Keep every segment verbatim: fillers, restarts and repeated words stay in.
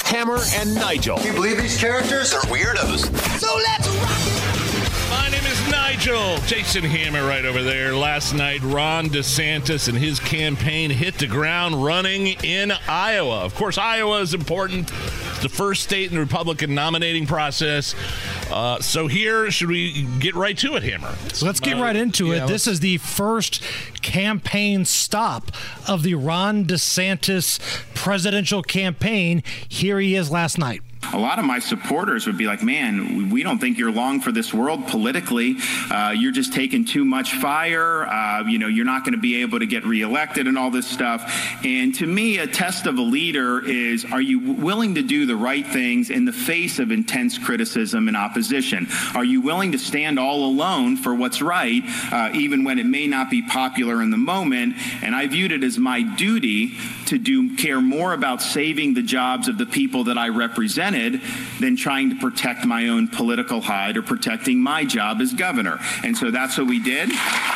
Hammer and Nigel. Can you believe these characters are weirdos? So let's rock it! My name is Nigel. Jason Hammer right over there. Last night, Ron DeSantis and his campaign hit the ground running in Iowa. Of course, Iowa is important. It's the first state in the Republican nominating process. Uh, so here, should we get right to it, Hammer? So let's get uh, right into yeah, it. This is the first campaign stop of the Ron DeSantis presidential campaign. Here he is last night. A lot of my supporters would be like, man, we don't think you're long for this world politically. Uh, you're just taking too much fire. Uh, you know, you're not going to be able to get reelected and all this stuff. And to me, a test of a leader is, are you willing to do the right things in the face of intense criticism and opposition? Are you willing to stand all alone for what's right, uh, even when it may not be popular in the moment? And I viewed it as my duty to do care more about saving the jobs of the people that I represent than trying to protect my own political hide or protecting my job as governor. And so that's what we did.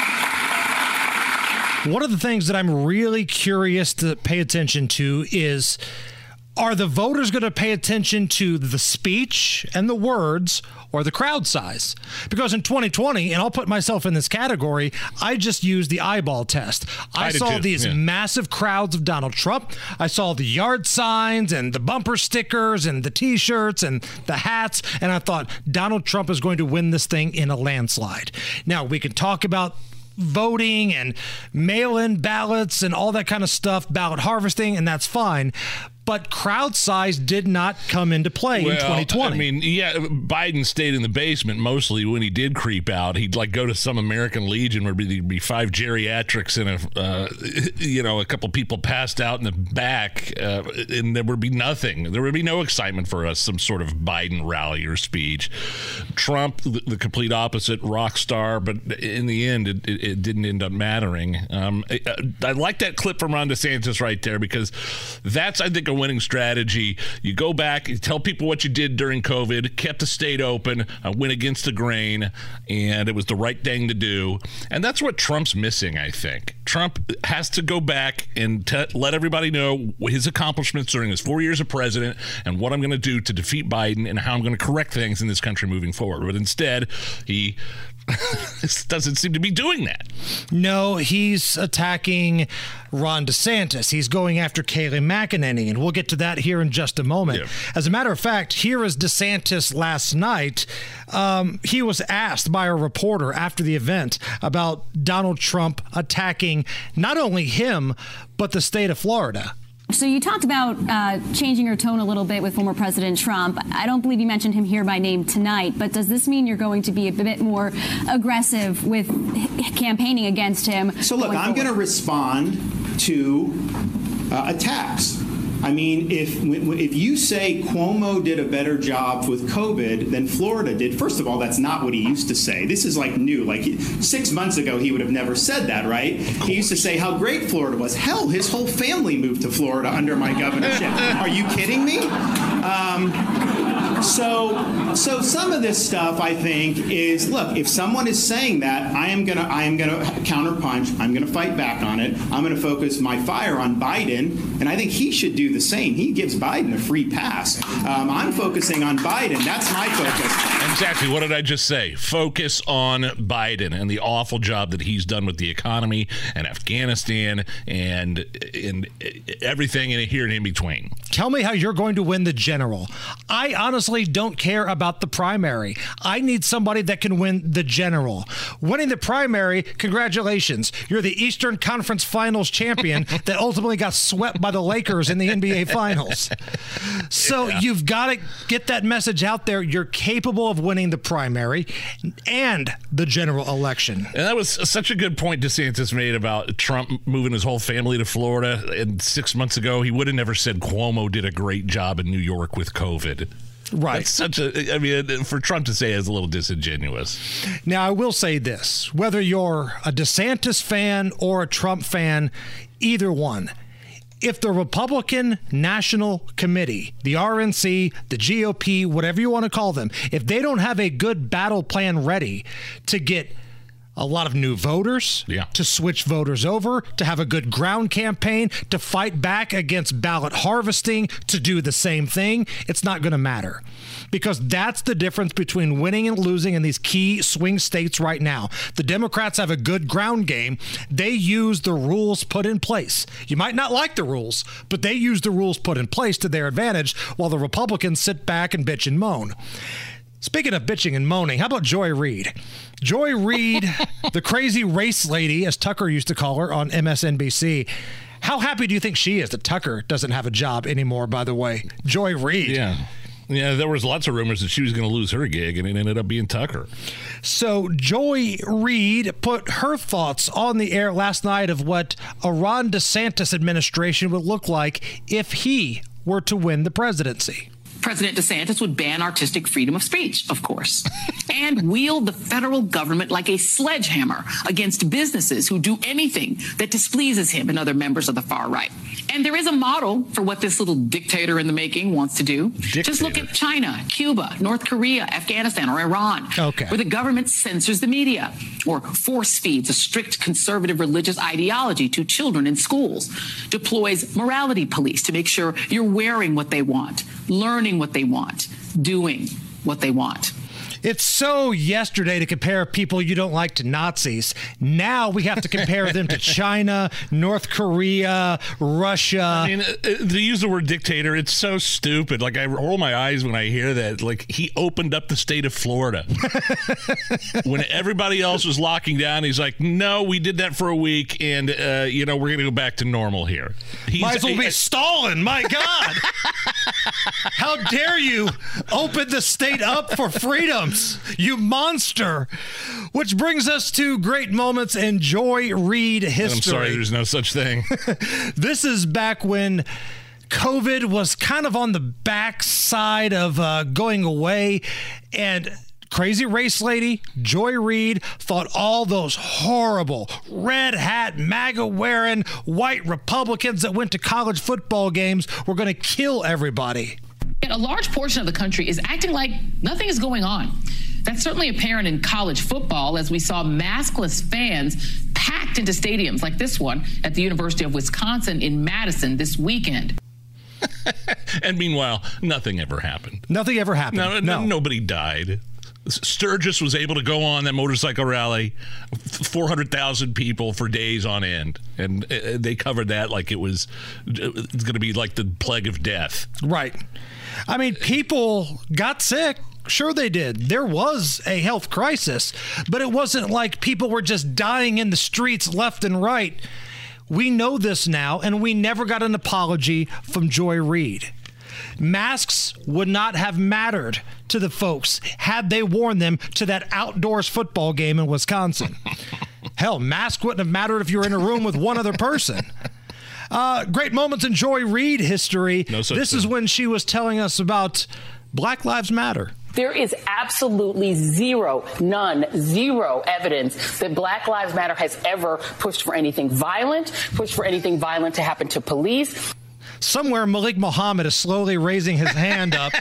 One of the things that I'm really curious to pay attention to is, are the voters going to pay attention to the speech and the words or the crowd size? Because in twenty twenty, and I'll put myself in this category, I just used the eyeball test. I, I saw these yeah. massive crowds of Donald Trump. I saw the yard signs and the bumper stickers and the T-shirts and the hats, and I thought Donald Trump is going to win this thing in a landslide. Now, we can talk about voting and mail-in ballots and all that kind of stuff, ballot harvesting, and that's fine. But crowd size did not come into play well, in twenty twenty. I mean, yeah, Biden stayed in the basement mostly. When he did creep out, he'd like go to some American Legion where there'd be five geriatrics and a, uh, you know, a couple people passed out in the back, uh, and there would be nothing. There would be no excitement for us, some sort of Biden rally or speech. Trump, the, the complete opposite, rock star, but in the end, it, it, it didn't end up mattering. Um, I, I like that clip from Ron DeSantis right there, because that's, I think, a winning strategy. You go back, you tell people what you did during COVID, kept the state open, uh, went against the grain, and it was the right thing to do. And that's what Trump's missing, I think. Trump has to go back and t- let everybody know his accomplishments during his four years of president and what I'm going to do to defeat Biden and how I'm going to correct things in this country moving forward. But instead, he doesn't seem to be doing that. No, he's attacking Ron DeSantis. He's going after Kayleigh McEnany, and we'll get to that here in just a moment. Yeah. As a matter of fact, here is DeSantis last night. Um, he was asked by a reporter after the event about Donald Trump attacking not only him, but the state of Florida. So you talked about uh, changing your tone a little bit with former President Trump. I don't believe you mentioned him here by name tonight, but does this mean you're going to be a bit more aggressive with campaigning against him? So look, I'm going to respond to uh, attacks. I mean, if if you say Cuomo did a better job with COVID than Florida did, first of all, that's not what he used to say. This is like new. Like six months ago, he would have never said that, right? He used to say how great Florida was. Hell, his whole family moved to Florida under my governorship. Are you kidding me? Um, So, so some of this stuff, I think, is look. If someone is saying that, I am gonna, I am gonna counterpunch. I'm gonna fight back on it. I'm gonna focus my fire on Biden, and I think he should do the same. He gives Biden a free pass. Um, I'm focusing on Biden. That's my focus. Exactly. What did I just say? Focus on Biden and the awful job that he's done with the economy and Afghanistan and and everything in here and in between. Tell me how you're going to win the general. I honestly don't care about the primary. I need somebody that can win the general. Winning the primary, congratulations. You're the Eastern Conference Finals champion that ultimately got swept by the Lakers in the N B A Finals. So yeah. You've got to get that message out there. You're capable of winning the primary and the general election. And that was such a good point DeSantis made about Trump moving his whole family to Florida. And six months ago, he would have never said Cuomo did a great job in New York with COVID. Right. That's such a, I mean, for Trump to say is a little disingenuous. Now, I will say this, whether you're a DeSantis fan or a Trump fan, either one, if the Republican National Committee, the R N C, the G O P, whatever you want to call them, if they don't have a good battle plan ready to get a lot of new voters, yeah. to switch voters over, to have a good ground campaign, to fight back against ballot harvesting, to do the same thing. It's not going to matter, because that's the difference between winning and losing in these key swing states right now. The Democrats have a good ground game. They use the rules put in place. You might not like the rules, but they use the rules put in place to their advantage, while the Republicans sit back and bitch and moan. Speaking of bitching and moaning, how about Joy Reid? Joy Reid, the crazy race lady, as Tucker used to call her on M S N B C. How happy do you think she is that Tucker doesn't have a job anymore, by the way? Joy Reid. Yeah. Yeah, there was lots of rumors that she was going to lose her gig, and it ended up being Tucker. So Joy Reid put her thoughts on the air last night of what a Ron DeSantis administration would look like if he were to win the presidency. President DeSantis would ban artistic freedom of speech, of course, and wield the federal government like a sledgehammer against businesses who do anything that displeases him and other members of the far right. And there is a model for what this little dictator in the making wants to do. Dictator. Just look at China, Cuba, North Korea, Afghanistan, or Iran, okay. where the government censors the media or force feeds a strict conservative religious ideology to children in schools, deploys morality police to make sure you're wearing what they want, learning what they want, doing what they want. It's so yesterday to compare people you don't like to Nazis. Now we have to compare them to China, North Korea, Russia. I mean, to use the word dictator, it's so stupid. Like, I roll my eyes when I hear that. Like, he opened up the state of Florida. When everybody else was locking down, he's like, no, we did that for a week, and, uh, you know, we're going to go back to normal here. He's, Might as well be I, Stalin, my God. How dare you open the state up for freedom? You monster. Which brings us to great moments in Joy Reid history. I'm sorry, there's no such thing. This is back when COVID was kind of on the backside of uh, going away, and crazy race lady Joy Reid thought all those horrible red hat MAGA wearing white Republicans that went to college football games were going to kill everybody. A large portion of the country is acting like nothing is going on. That's certainly apparent in college football, as we saw maskless fans packed into stadiums like this one at the University of Wisconsin in Madison this weekend. And meanwhile, nothing ever happened. Nothing ever happened. No, no. no, nobody died. Sturgis was able to go on that motorcycle rally, four hundred thousand people for days on end. And they covered that like it was it's going to be like the plague of death. Right. I mean, people got sick. Sure they did. There was a health crisis, but it wasn't like people were just dying in the streets left and right. We know this now, and we never got an apology from Joy Reid. Masks would not have mattered to the folks had they worn them to that outdoors football game in Wisconsin. Hell, masks wouldn't have mattered if you were in a room with one other person. Uh, great moments in Joy Reid history. No such this thing. is when she was telling us about Black Lives Matter. There is absolutely zero, none, zero evidence that Black Lives Matter has ever pushed for anything violent, pushed for anything violent to happen to police. Somewhere Malik Muhammad is slowly raising his hand up.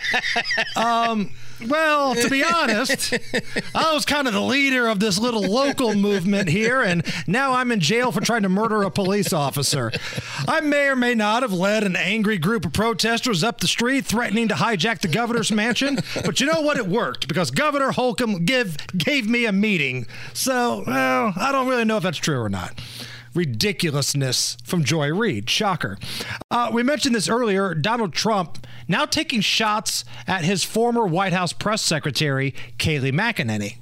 Um, well, to be honest, I was kind of the leader of this little local movement here, and now I'm in jail for trying to murder a police officer. I may or may not have led an angry group of protesters up the street threatening to hijack the governor's mansion, but you know what? It worked because Governor Holcomb give, gave me a meeting. So, well, I don't really know if that's true or not. Ridiculousness from Joy Reid. Shocker. Uh, we mentioned this earlier. Donald Trump now taking shots at his former White House press secretary, Kayleigh McEnany.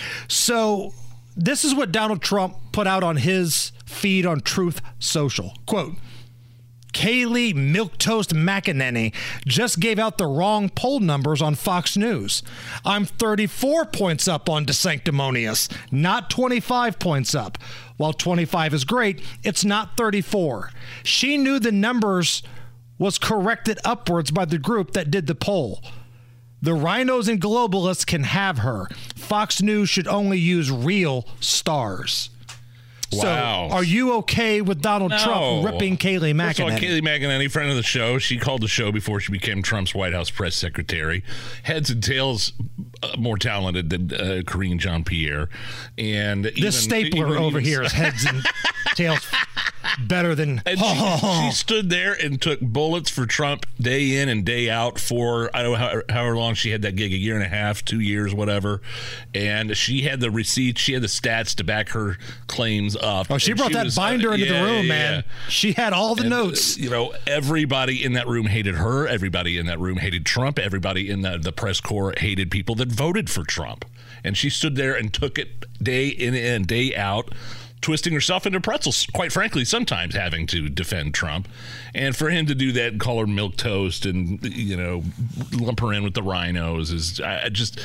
So this is what Donald Trump put out on his feed on Truth Social. Quote, Kayleigh Milquetoast McEnany just gave out the wrong poll numbers on Fox News. I'm thirty-four points up on DeSanctimonious, not twenty-five points up. While twenty-five is great, it's not thirty-four. She knew the numbers was corrected upwards by the group that did the poll. The rhinos and globalists can have her. Fox News should only use real stars. Wow. So, are you okay with Donald No. Trump ripping Kayleigh First of all, McEnany? Kayleigh McEnany, friend of the show, she called the show before she became Trump's White House press secretary. Heads and tails uh, more talented than uh, Karine Jean-Pierre. And this even, stapler even, over even, here is heads and tails better than. And she, she stood there and took bullets for Trump day in and day out for, I don't know how, however long she had that gig, a year and a half, two years, whatever. And she had the receipts, she had the stats to back her claims up. Oh, she And brought that was, binder uh, into yeah, the room, yeah, man. yeah. She had all the And, notes. uh, You know, everybody in that room hated her. Everybody in that room hated Trump. Everybody in the, the press corps hated people that voted for Trump. And she stood there and took it day in and day out, twisting herself into pretzels, quite frankly, sometimes having to defend Trump. And for him to do that and call her milquetoast and, you know, lump her in with the rhinos is I, I just...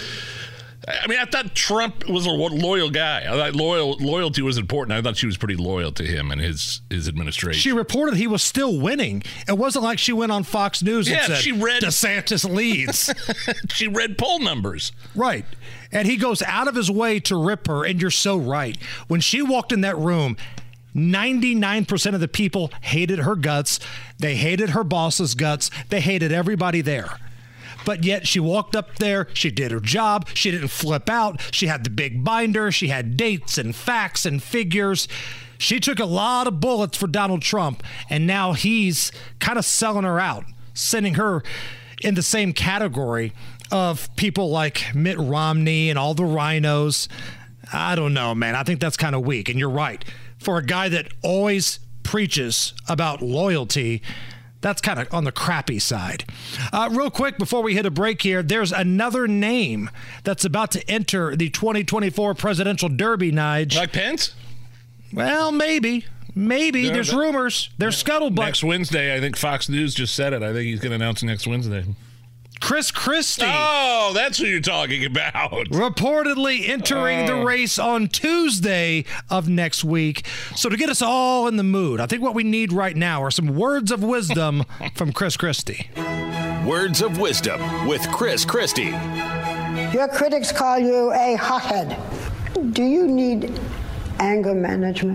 I mean, I thought Trump was a loyal guy. I thought loyal loyalty was important. I thought she was pretty loyal to him and his his administration. She reported he was still winning. It wasn't like she went on Fox News Yeah, and said, she read- DeSantis leads. She read poll numbers. Right. And he goes out of his way to rip her, and you're so right. When she walked in that room, ninety-nine percent of the people hated her guts. They hated her boss's guts. They hated everybody there. But yet she walked up there, she did her job, she didn't flip out, she had the big binder, she had dates and facts and figures. She took a lot of bullets for Donald Trump, and now he's kind of selling her out, sending her in the same category of people like Mitt Romney and all the rhinos. I don't know, man. I think that's kind of weak, and you're right. For a guy that always preaches about loyalty, that's kind of on the crappy side. Uh, real quick, before we hit a break here, there's another name that's about to enter the twenty twenty-four presidential derby, Nige. Like Pence? Well, maybe. Maybe. Yeah, There's that- rumors. There's scuttlebutt. Next Wednesday, I think Fox News just said it. I think he's going to announce it next Wednesday. Chris Christie. Oh, that's who you're talking about. Reportedly entering the Oh. race on Tuesday of next week. So to get us all in the mood, I think what we need right now are some words of wisdom from Chris Christie. Words of Wisdom with Chris Christie. Your critics call you a hothead. Do you need anger management?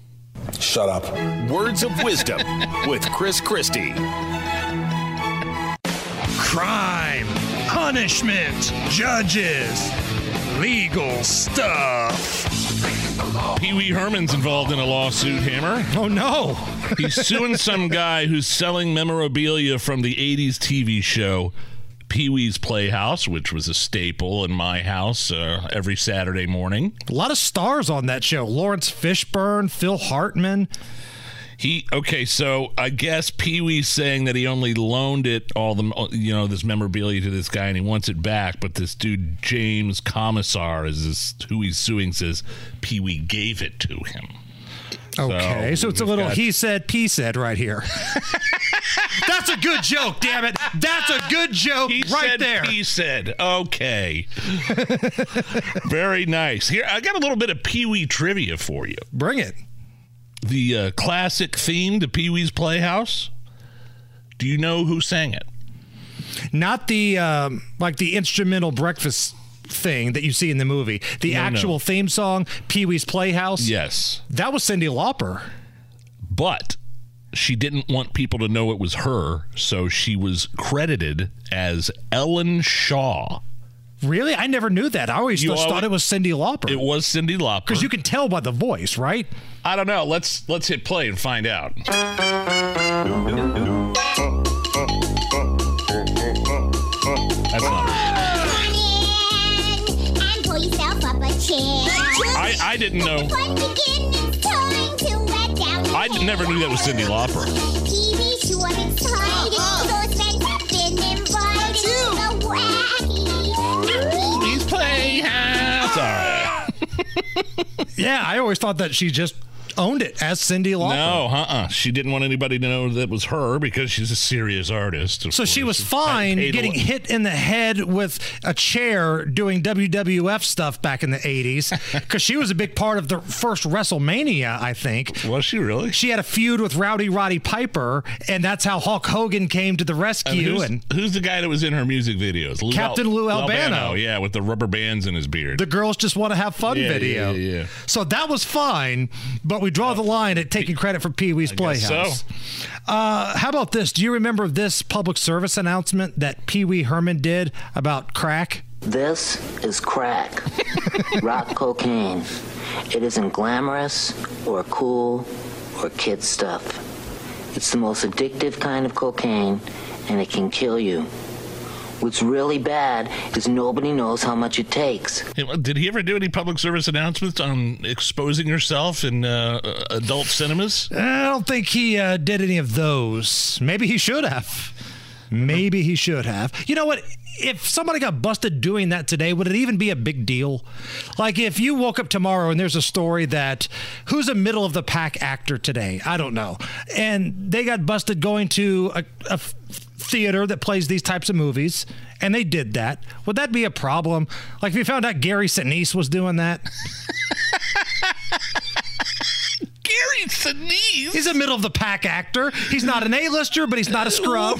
Shut up. Words of Wisdom with Chris Christie. Crime, punishment, judges, legal stuff. Pee Wee Herman's involved in a lawsuit, Hammer. Oh, no. He's suing some guy who's selling memorabilia from the eighties T V show Pee Wee's Playhouse, which was a staple in my house uh, every Saturday morning. A lot of stars on that show. Lawrence Fishburne, Phil Hartman. He okay, so I guess Pee Wee's saying that he only loaned it all the you know this memorabilia to this guy and he wants it back, but this dude James Commissar is this who he's suing says Pee Wee gave it to him. Okay, so, So it's a we've little got- he said, P said right here. That's a good joke, damn it. That's a good joke He right said, there. He said, okay. Very nice. Here, I got a little bit of Pee Wee trivia for you. Bring it. The uh, classic theme to Pee Wee's Playhouse. Do you know who sang it? Not the um, like the instrumental breakfast thing that you see in the movie. The No, actual no. theme song, Pee Wee's Playhouse. Yes. That was Cyndi Lauper. But she didn't want people to know it was her, so she was credited as Ellen Shaw. Really? I never knew that. I always You just always- thought it was Cyndi Lauper. It was Cyndi Lauper. Because you can tell by the voice, right? I don't know. Let's let's hit play and find out. That's not her. And pull yourself up a chair. I, I didn't know. Fun begin, it's time to let down your I never knew that was Cyndi Lauper. T V short and tight. Those men have been invited to the wacky. He's Playhouse. All right. Yeah, I always thought that she just owned it as Cyndi Lauper. No, uh-uh. She didn't want anybody to know that it was her because she's a serious artist. So course. she was fine getting hit in the head with a chair doing W W F stuff back in the eighties because she was a big part of the first WrestleMania, I think. Was she really? She had a feud with Rowdy Roddy Piper, and that's how Hulk Hogan came to the rescue. who's, and who's the guy that was in her music videos? Lou Captain Al- Lou Albano. Albano. Yeah, with the rubber bands in his beard. The girls just want to have fun yeah, video. Yeah, yeah, yeah. So that was fine, but we draw the line at taking credit for Pee-wee's I Playhouse. So. Uh, how about this? Do you remember this public service announcement that Pee Wee Herman did about crack? This is crack. Rock cocaine. It isn't glamorous or cool or kid stuff. It's the most addictive kind of cocaine, and it can kill you. What's really bad is nobody knows how much it takes. Did he ever do any public service announcements on exposing yourself in uh, adult cinemas? I don't think he uh, did any of those. Maybe he should have. Maybe he should have. You know what? If somebody got busted doing that today, would it even be a big deal? Like if you woke up tomorrow and there's a story that who's a middle of the pack actor today? I don't know. And they got busted going to a, a theater that plays these types of movies, and they did that. Would that be a problem? Like if you found out Gary Sinise was doing that? Gary Sinise? He's a middle of the pack actor. He's not an A-lister, but he's not a scrub.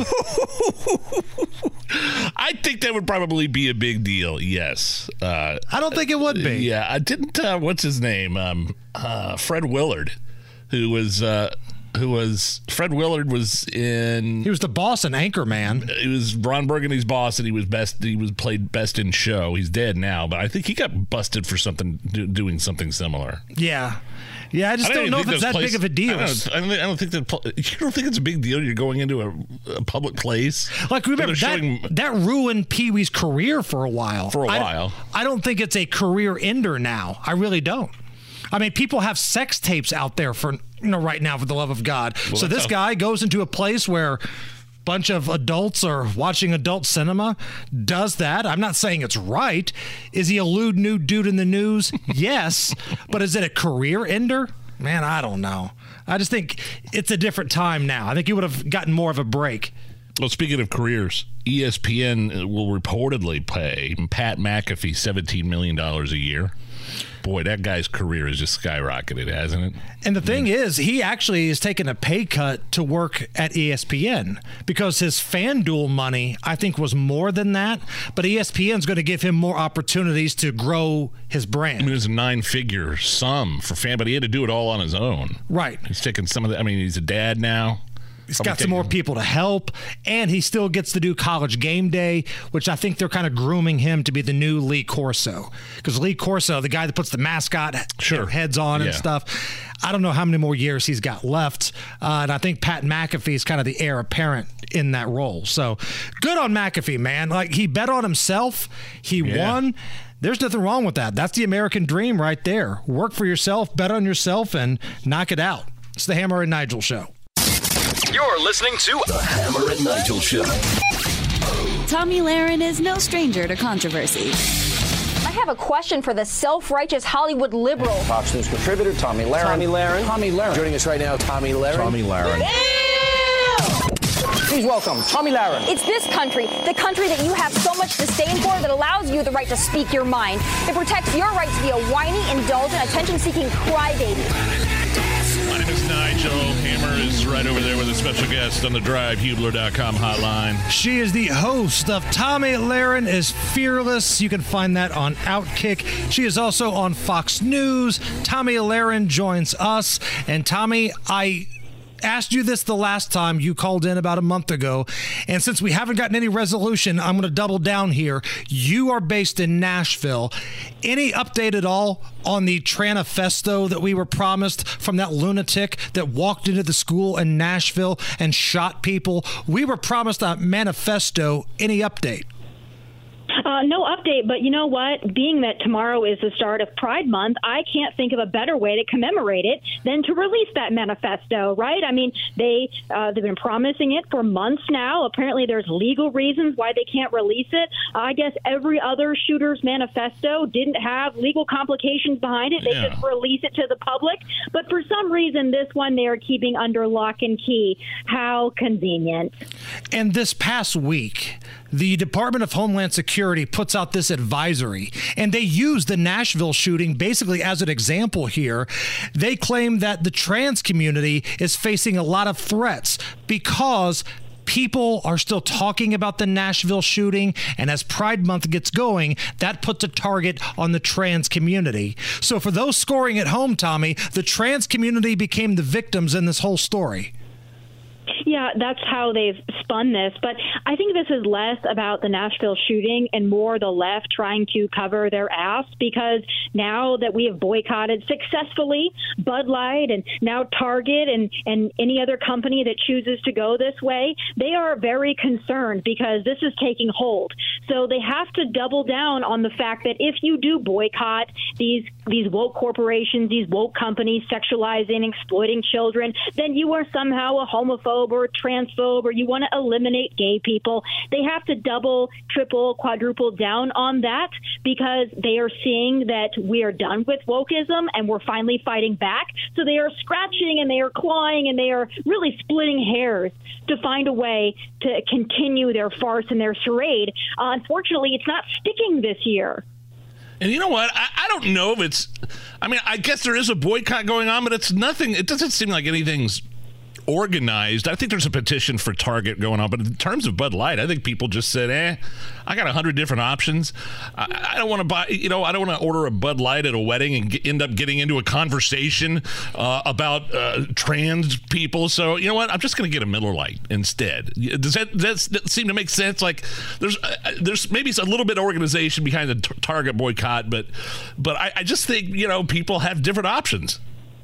I think that would probably be a big deal, yes. Uh, I don't think it would be. Yeah, I didn't, uh, what's his name? Um, uh, Fred Willard, who was... Uh, who was Fred Willard was in he was the boss in Anchorman. He was Ron Burgundy's boss, and he was best he was played best in show. He's dead now, but I think he got busted for something do, doing something similar. Yeah. Yeah, I just I don't, don't know if it's that places, big of a deal. I don't, I don't, I don't think that you don't think it's a big deal. You're going into a, a public place. Like remember that showing, that ruined Pee Wee's career for a while. For a I, while, I don't think it's a career ender now. I really don't. I mean, people have sex tapes out there for you know right now, for the love of God. Well, so this how- guy goes into a place where a bunch of adults are watching adult cinema, does that. I'm not saying it's right. Is he a lewd nude dude in the news? Yes. But is it a career ender? Man, I don't know. I just think it's a different time now. I think he would have gotten more of a break. Well, speaking of careers, E S P N will reportedly pay Pat McAfee seventeen million dollars a year. Boy, that guy's career has just skyrocketed, hasn't it? And the thing yeah. is, he actually is taking a pay cut to work at E S P N because his FanDuel money, I think, was more than that. But E S P N's going to give him more opportunities to grow his brand. I mean, it's a nine-figure sum for fan, but he had to do it all on his own. Right. He's taking some of the, I mean, he's a dad now. He's got some more people to help, and he still gets to do College Game Day, which I think they're kind of grooming him to be the new Lee Corso. Because Lee Corso, the guy that puts the mascot sure. heads on yeah. and stuff, I don't know how many more years he's got left. Uh, and I think Pat McAfee is kind of the heir apparent in that role. So good on McAfee, man. Like, he bet on himself. He yeah. won. There's nothing wrong with that. That's the American dream right there. Work for yourself, bet on yourself, and knock it out. It's the Hammer and Nigel Show. You're listening to The Hammer and Nigel Show. Tomi Lahren is no stranger to controversy. I have a question for the self-righteous Hollywood liberal. Fox News contributor Tomi Lahren. Tomi Lahren. Tomi Lahren. Joining us right now, Tomi Lahren. Tomi Lahren. Please welcome Tomi Lahren. It's this country, the country that you have so much disdain for, that allows you the right to speak your mind. It protects your right to be a whiny, indulgent, attention-seeking crybaby. My name is Nigel. Hammer is right over there with a special guest on the Drive Hubler dot com hotline. She is the host of Tomi Lahren is Fearless. You can find that on Outkick. She is also on Fox News. Tomi Lahren joins us. And Tomi, I asked you this the last time you called in about a month ago, and since we haven't gotten any resolution, I'm going to double down here. You are based in Nashville. Any update at all on the Tranifesto that we were promised from that lunatic that walked into the school in Nashville and shot people? We were promised a manifesto. Any update? Uh, no update, but you know what? Being that tomorrow is the start of Pride Month, I can't think of a better way to commemorate it than to release that manifesto, right? I mean, they, uh, they've been promising it for months now. Apparently there's legal reasons why they can't release it. Uh, I guess every other shooter's manifesto didn't have legal complications behind it. They Yeah. just release it to the public. But for some reason, this one they are keeping under lock and key. How convenient. And this past week, the Department of Homeland Security puts out this advisory, and they use the Nashville shooting basically as an example here. They claim that the trans community is facing a lot of threats because people are still talking about the Nashville shooting, and as Pride Month gets going, that puts a target on the trans community. So for those scoring at home, Tommy, the trans community became the victims in this whole story. Yeah, that's how they've spun this. But I think this is less about the Nashville shooting and more the left trying to cover their ass, because now that we have boycotted successfully Bud Light and now Target and, and any other company that chooses to go this way, they are very concerned because this is taking hold. So they have to double down on the fact that if you do boycott these these woke corporations, these woke companies sexualizing, exploiting children, then you are somehow a homophobe or a transphobe, or you want to eliminate gay people. They have to double, triple, quadruple down on that because they are seeing that we are done with wokeism and we're finally fighting back. So they are scratching and they are clawing and they are really splitting hairs to find a way to continue their farce and their charade. Uh, unfortunately, it's not sticking this year. And you know what? I, I don't know if it's, I mean, I guess there is a boycott going on, but it's nothing, it doesn't seem like anything's organized. I think there's a petition for Target going on, but in terms of Bud Light, I think people just said, eh, I got a hundred different options. I, I don't want to buy, you know, I don't want to order a Bud Light at a wedding and get, end up getting into a conversation uh, about uh, trans people. So, you know what? I'm just going to get a Miller Lite instead. Does that, does that seem to make sense? Like there's, uh, there's maybe a little bit of organization behind the t- Target boycott, but, but I, I just think, you know, people have different options.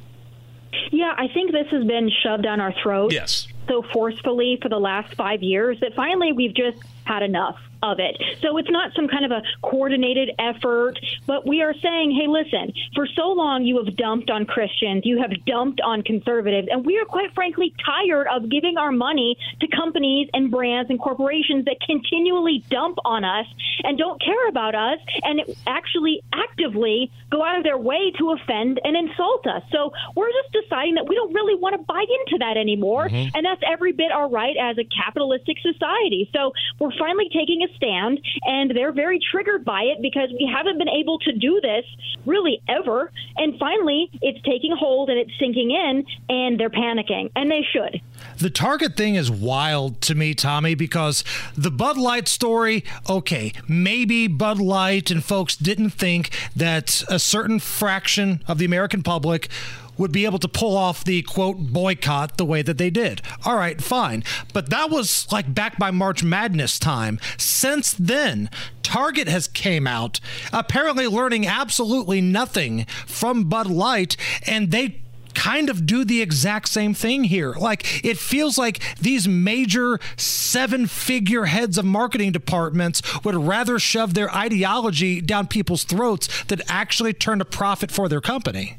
Yeah, I think this has been shoved down our throats yes. so forcefully for the last five years that finally we've just had enough of it. So it's not some kind of a coordinated effort, but we are saying, hey, listen, for so long you have dumped on Christians, you have dumped on conservatives, and we are quite frankly tired of giving our money to companies and brands and corporations that continually dump on us and don't care about us and actually actively go out of their way to offend and insult us. So we're just deciding that we don't really want to buy into that anymore, mm-hmm. and that's every bit our right as a capitalistic society. So we're finally taking a stand, and they're very triggered by it because we haven't been able to do this really ever. And finally, it's taking hold and it's sinking in, and they're panicking, and they should. The Target thing is wild to me, Tommy, because the Bud Light story, okay, maybe Bud Light and folks didn't think that a certain fraction of the American public would be able to pull off the, quote, boycott the way that they did. All right, fine. But that was like back by March Madness time. Since then, Target has came out apparently learning absolutely nothing from Bud Light, and they kind of do the exact same thing here. Like, it feels like these major seven-figure heads of marketing departments would rather shove their ideology down people's throats than actually turn a profit for their company.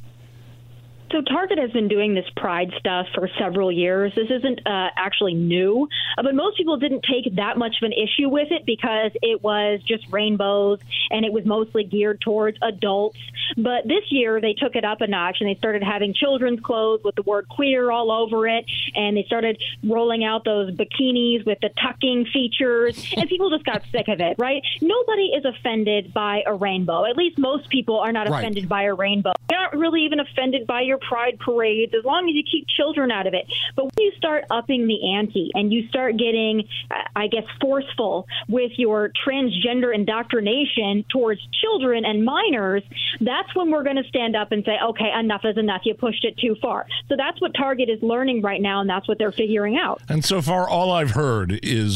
So Target has been doing this pride stuff for several years. This isn't uh, actually new, uh, but most people didn't take that much of an issue with it because it was just rainbows and it was mostly geared towards adults. But this year they took it up a notch and they started having children's clothes with the word queer all over it, and they started rolling out those bikinis with the tucking features, and people just got sick of it, right? Nobody is offended by a rainbow. At least most people are not right. offended by a rainbow. They're not really even offended by your pride parades as long as you keep children out of it. But when you start upping the ante and you start getting, I guess, forceful with your transgender indoctrination towards children and minors, that's when we're going to stand up and say, okay, enough is enough. You pushed it too far. So that's what Target is learning right now, and that's what they're figuring out. And so far, all I've heard is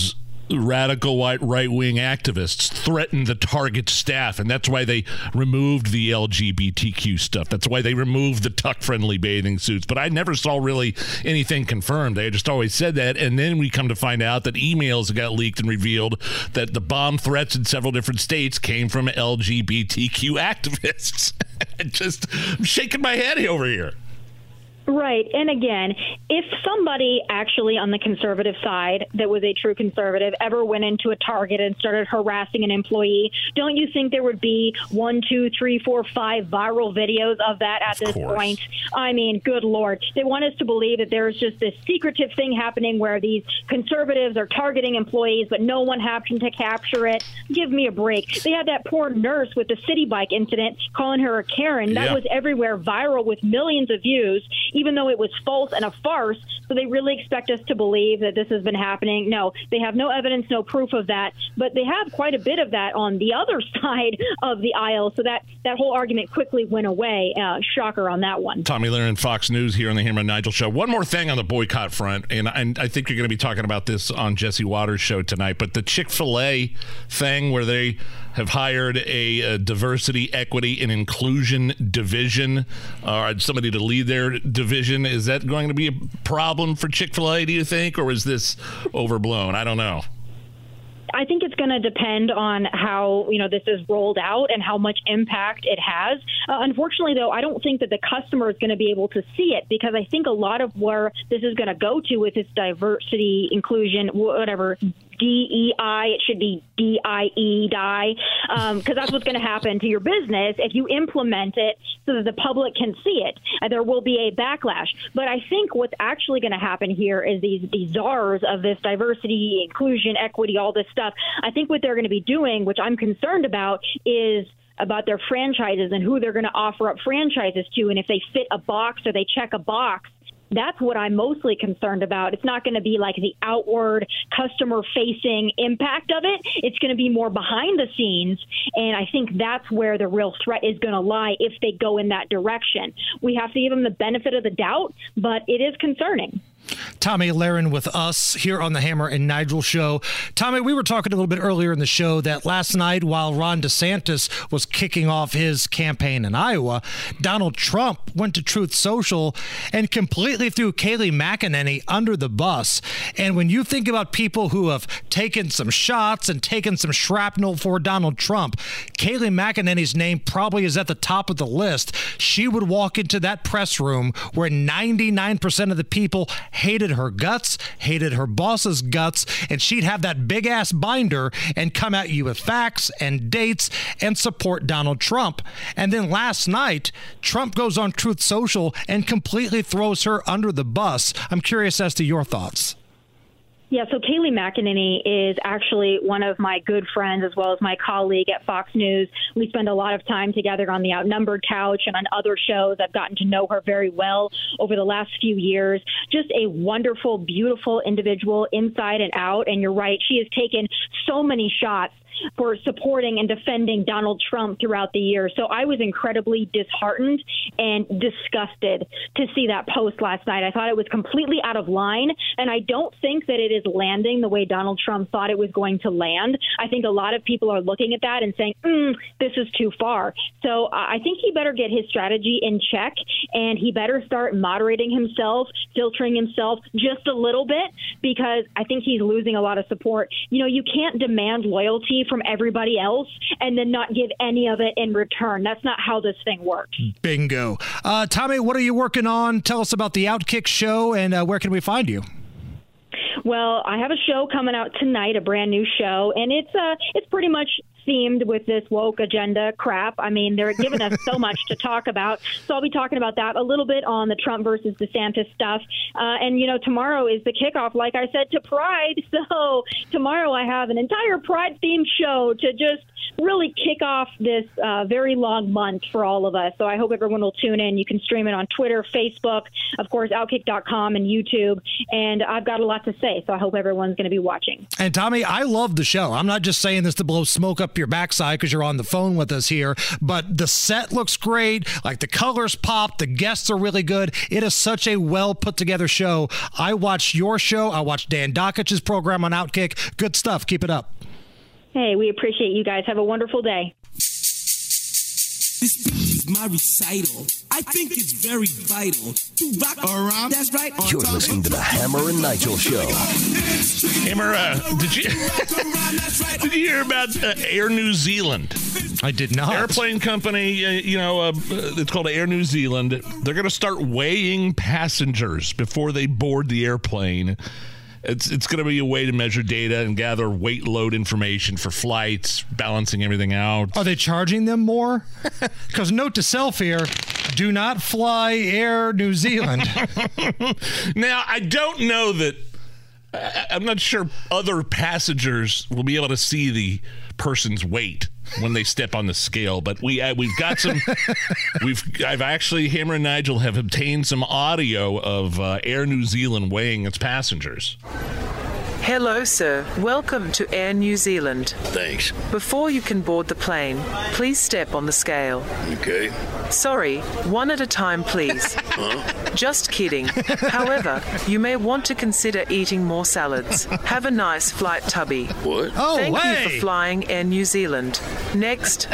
radical white right-wing activists threatened the Target staff, and that's why they removed the L G B T Q stuff. That's why they removed the tuck-friendly bathing suits. But I never saw really anything confirmed. They just always said that, and then we come to find out that emails got leaked and revealed that the bomb threats in several different states came from L G B T Q activists. Just I'm shaking my head over here. Right. And again, if somebody actually on the conservative side that was a true conservative ever went into a Target and started harassing an employee, don't you think there would be one, two, three, four, five viral videos of that at this point? I mean, good Lord. They want us to believe that there's just this secretive thing happening where these conservatives are targeting employees, but no one happened to capture it. Give me a break. They had that poor nurse with the City Bike incident calling her a Karen. That Yeah. was everywhere, viral with millions of views, even though it was false and a farce. So they really expect us to believe that this has been happening. No, they have no evidence, no proof of that, but they have quite a bit of that on the other side of the aisle. So that, that whole argument quickly went away. Uh, shocker on that one. Tomi Lahren, Fox News, here on the Hammer and Nigel show. One more thing on the boycott front, and, and I think you're going to be talking about this on Jesse Waters' show tonight, but the Chick-fil-A thing where they have hired a, a diversity, equity, and inclusion division, or uh, somebody to lead their division. Is that going to be a problem for Chick-fil-A, do you think, or is this overblown? I don't know. I think it's going to depend on how, you know, this is rolled out and how much impact it has. Uh, unfortunately, though, I don't think that the customer is going to be able to see it, because I think a lot of where this is going to go to with this diversity, inclusion, whatever, D E I, it should be D I E, die, because um, that's what's going to happen to your business if you implement it so that the public can see it. And there will be a backlash. But I think what's actually going to happen here is these, these czars of this diversity, inclusion, equity, all this stuff. I think what they're going to be doing, which I'm concerned about, is about their franchises and who they're going to offer up franchises to, and if they fit a box or they check a box. That's what I'm mostly concerned about. It's not going to be like the outward customer-facing impact of it. It's going to be more behind the scenes, and I think that's where the real threat is going to lie if they go in that direction. We have to give them the benefit of the doubt, but it is concerning. Tomi Lahren with us here on the Hammer and Nigel show. Tomi, we were talking a little bit earlier in the show that last night while Ron DeSantis was kicking off his campaign in Iowa, Donald Trump went to Truth Social and completely threw Kayleigh McEnany under the bus. And when you think about people who have taken some shots and taken some shrapnel for Donald Trump, Kayleigh McEnany's name probably is at the top of the list. She would walk into that press room where ninety-nine percent of the people hated her guts, hated her boss's guts, and she'd have that big-ass binder and come at you with facts and dates and support Donald Trump. And then last night, Trump goes on Truth Social and completely throws her under the bus. I'm curious as to your thoughts. Yeah, so Kayleigh McEnany is actually one of my good friends as well as my colleague at Fox News. We spend a lot of time together on the Outnumbered Couch and on other shows. I've gotten to know her very well over the last few years. Just a wonderful, beautiful individual inside and out. And you're right, she has taken so many shots for supporting and defending Donald Trump throughout the year. So I was incredibly disheartened and disgusted to see that post last night. I thought it was completely out of line, and I don't think that it is landing the way Donald Trump thought it was going to land. I think a lot of people are looking at that and saying, mm, this is too far. So I think he better get his strategy in check, and he better start moderating himself, filtering himself just a little bit, because I think he's losing a lot of support. You know, you can't demand loyalty from everybody else and then not give any of it in return. That's not how this thing works. Bingo. Uh, Tomi, what are you working on? Tell us about the Outkick show, and uh, where can we find you? Well, I have a show coming out tonight, a brand new show, and it's uh, it's pretty much themed with this woke agenda crap. I mean, they're giving us so much to talk about. So I'll be talking about that a little bit on the Trump versus DeSantis stuff. Uh, and, you know, tomorrow is the kickoff, like I said, to Pride. So tomorrow I have an entire Pride-themed show to just really kick off this uh, very long month for all of us. So I hope everyone will tune in. You can stream it on Twitter, Facebook, of course, outkick dot com and YouTube. And I've got a lot to say, so I hope everyone's going to be watching. And Tomi, I love the show. I'm not just saying this to blow smoke up up your backside because you're on the phone with us here. But the set looks great. Like the colors pop. The guests are really good. It is such a well put together show. I watched your show. I watched Dan Dockich's program on Outkick. Good stuff. Keep it up. Hey, we appreciate you guys. Have a wonderful day. This is my recital. I think it's very vital to rock around. That's right. You're listening to the Hammer and Nigel Show. Hammer, uh, did you did you hear about uh, Air New Zealand? I did not. Airplane company, uh, you know, uh, it's called Air New Zealand. They're going to start weighing passengers before they board the airplane. It's it's going to be a way to measure data and gather weight load information for flights, balancing everything out. Are they charging them more? Because note to self here, do not fly Air New Zealand. Now, I don't know that, I'm not sure other passengers will be able to see the person's weight when they step on the scale, but we uh, we've got some we've I've actually Hammer and Nigel have obtained some audio of uh, Air New Zealand weighing its passengers. Hello, sir. Welcome to Air New Zealand. Thanks. Before you can board the plane, please step on the scale. Okay. Sorry, one at a time, please. Huh? Just kidding. However, you may want to consider eating more salads. Have a nice flight, Tubby. What? Oh, Thank hey. you for flying Air New Zealand. Next.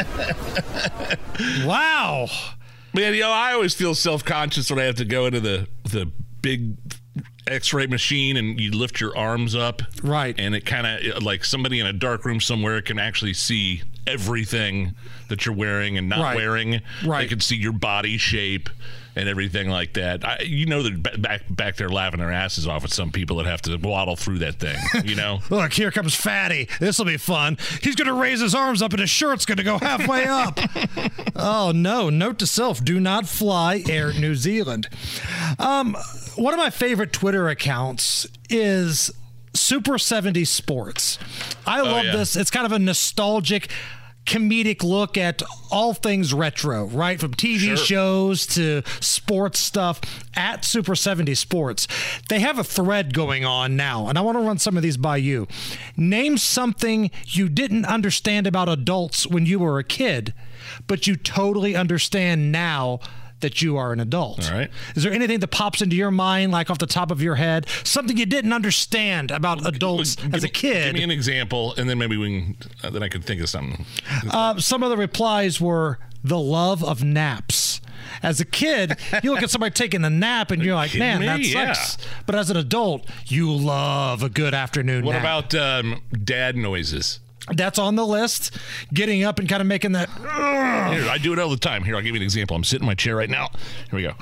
Wow. Man, you know, I always feel self-conscious when I have to go into the the big X-ray machine and you lift your arms up. Right. And it kind of, like somebody in a dark room somewhere can actually see everything that you're wearing and not Right. wearing. Right. They can see your body shape and everything like that. I, you know, they're back back there laughing their asses off at some people that have to waddle through that thing, you know? Look, here comes Fatty. This will be fun. He's going to raise his arms up and his shirt's going to go halfway up. Oh, no. Note to self, do not fly Air New Zealand. Um, one of my favorite Twitter accounts is Super seventies Sports. I Oh, love yeah. this. It's kind of a nostalgic, comedic look at all things retro, right? From T V Sure. shows to sports stuff at Super seventy Sports. They have a thread going on now, and I want to run some of these by you. Name something you didn't understand about adults when you were a kid, but you totally understand now that you are an adult. All right. Is there anything that pops into your mind, like off the top of your head, something you didn't understand about adults Give as a me- kid? Give me an example, and then maybe we can, uh, then I can think of something. Uh, some of the replies were the love of naps. As a kid, you look at somebody taking a nap and you're like, kidding man, me? that sucks. But as an adult, you love a good afternoon What nap. about um, dad noises? That's on the list. Getting up and kind of making that. Here, I do it all the time. Here, I'll give you an example. I'm sitting in my chair right now. Here we go.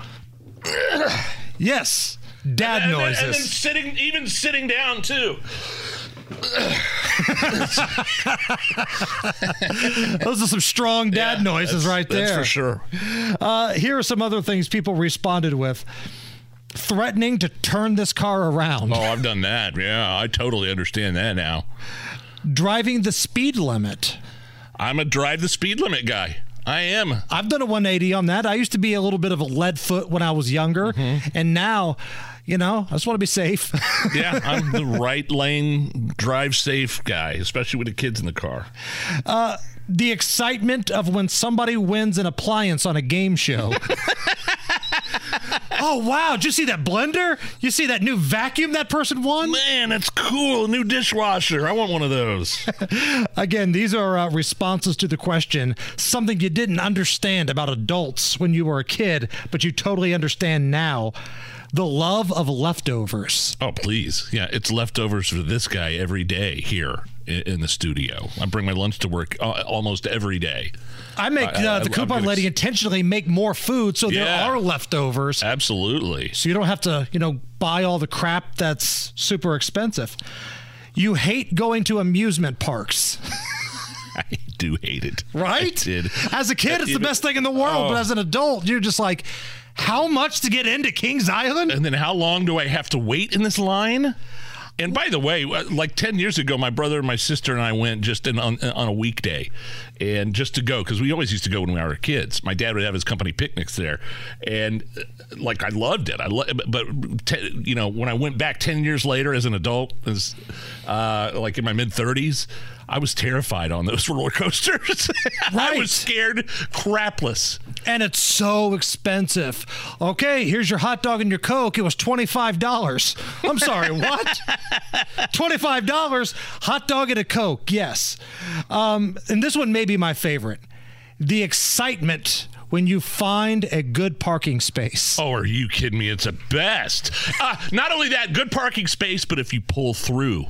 Yes, dad and, and noises. Then, and then sitting, even sitting down too. Those are some strong dad Yeah, noises that's- right there. that's for sure. Uh, here are some other things people responded with. Threatening to turn this car around. Oh, I've done that. Yeah, I totally understand that now. Driving the speed limit. I'm a drive the speed limit guy. I am. I've done a one eighty on that. I used to be a little bit of a lead foot when I was younger, Mm-hmm. and now, you know, I just want to be safe. Yeah, I'm the right lane, drive safe guy, especially with the kids in the car. Uh, the excitement of when somebody wins an appliance on a game show. Oh, wow. Did you see that blender? You see that new vacuum that person won? Man, that's cool. A new dishwasher. I want one of those. Again, these are uh, responses to the question, something you didn't understand about adults when you were a kid, but you totally understand now. The love of leftovers. Oh, please. Yeah, it's leftovers for this guy every day here in, in the studio. I bring my lunch to work uh, almost every day. I make I- uh, I- the I'm coupon gonna lady s- intentionally make more food so there Yeah. are leftovers. Absolutely. So you don't have to, you know, buy all the crap that's super expensive. You hate going to amusement parks. I do hate it. Right? I did. As a kid, it's the Even- best thing in the world, Oh. but as an adult, you're just like, how much to get into Kings Island? And then how long do I have to wait in this line? And by the way, like ten years ago, my brother and my sister and I went just in, on, on a weekday, and just to go, because we always used to go when we were kids. My dad would have his company picnics there, and like I loved it. I lo- but te- you know, when I went back ten years later as an adult, as uh, like in my mid thirties, I was terrified on those roller coasters. Right. I was scared crapless. And it's so expensive. Okay, here's your hot dog and your Coke. It was twenty-five dollars. I'm sorry, what? twenty-five dollars, hot dog and a Coke, yes. Um, and this one may be my favorite. The excitement when you find a good parking space. Oh, are you kidding me? It's the best. Uh, not only that, good parking space, but if you pull through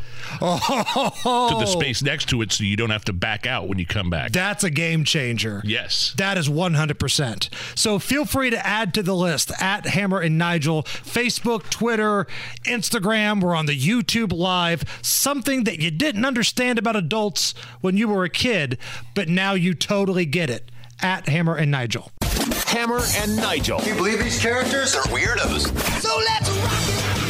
oh. to the space next to it so you don't have to back out when you come back. That's a game changer. Yes. That is one hundred percent. So feel free to add to the list at Hammer and Nigel. Facebook, Twitter, Instagram. We're on the YouTube Live. Something that you didn't understand about adults when you were a kid, but now you totally get it. At Hammer and Nigel. Hammer and Nigel. Can you believe these characters are weirdos? So let's rock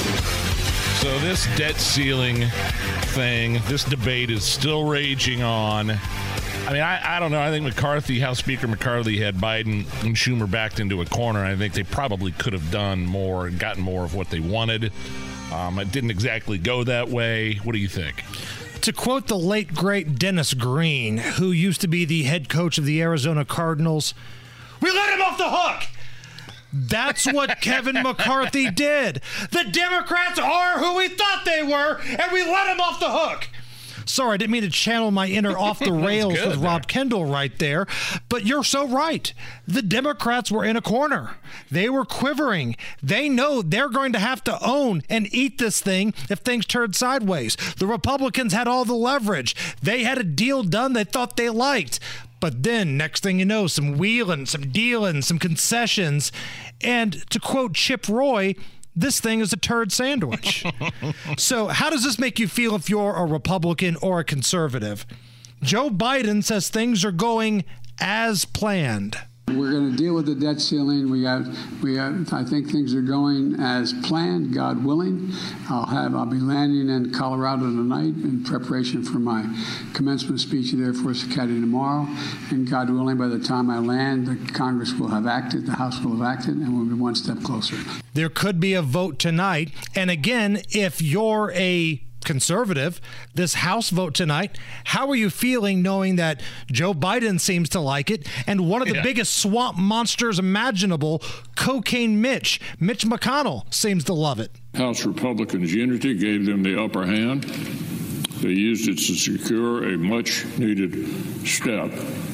it. So this debt ceiling thing, this debate is still raging on. I mean, I, I don't know. I think McCarthy, House Speaker McCarthy, had Biden and Schumer backed into a corner. I think they probably could have done more and gotten more of what they wanted. Um, it didn't exactly go that way. What do you think? To quote the late, great Dennis Green, who used to be the head coach of the Arizona Cardinals, we let him off the hook. That's what Kevin McCarthy did. The Democrats are who we thought they were, and we let him off the hook. Sorry, I didn't mean to channel my inner off the rails with Rob there. Kendall right there, but you're so right. The Democrats were in a corner. They were quivering. They know they're going to have to own and eat this thing if things turn sideways. The Republicans had all the leverage. They had a deal done they thought they liked. But then, next thing you know, some wheeling, some dealing, some concessions. And to quote Chip Roy, this thing is a turd sandwich. So how does this make you feel if you're a Republican or a conservative? Joe Biden says things are going as planned. We're going to deal with the debt ceiling. We got, we got, I think things are going as planned, God willing. I'll have, I'll be landing in Colorado tonight in preparation for my commencement speech at Air Force Academy tomorrow. And God willing, by the time I land, the Congress will have acted, the House will have acted, and we'll be one step closer. There could be a vote tonight. And again, if you're a conservative, this House vote tonight, how are you feeling knowing that Joe Biden seems to like it, and one of the yeah. biggest swamp monsters imaginable, Cocaine Mitch, Mitch McConnell, seems to love it? House Republicans' unity gave them the upper hand. They used it to secure a much-needed step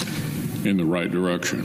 in the right direction.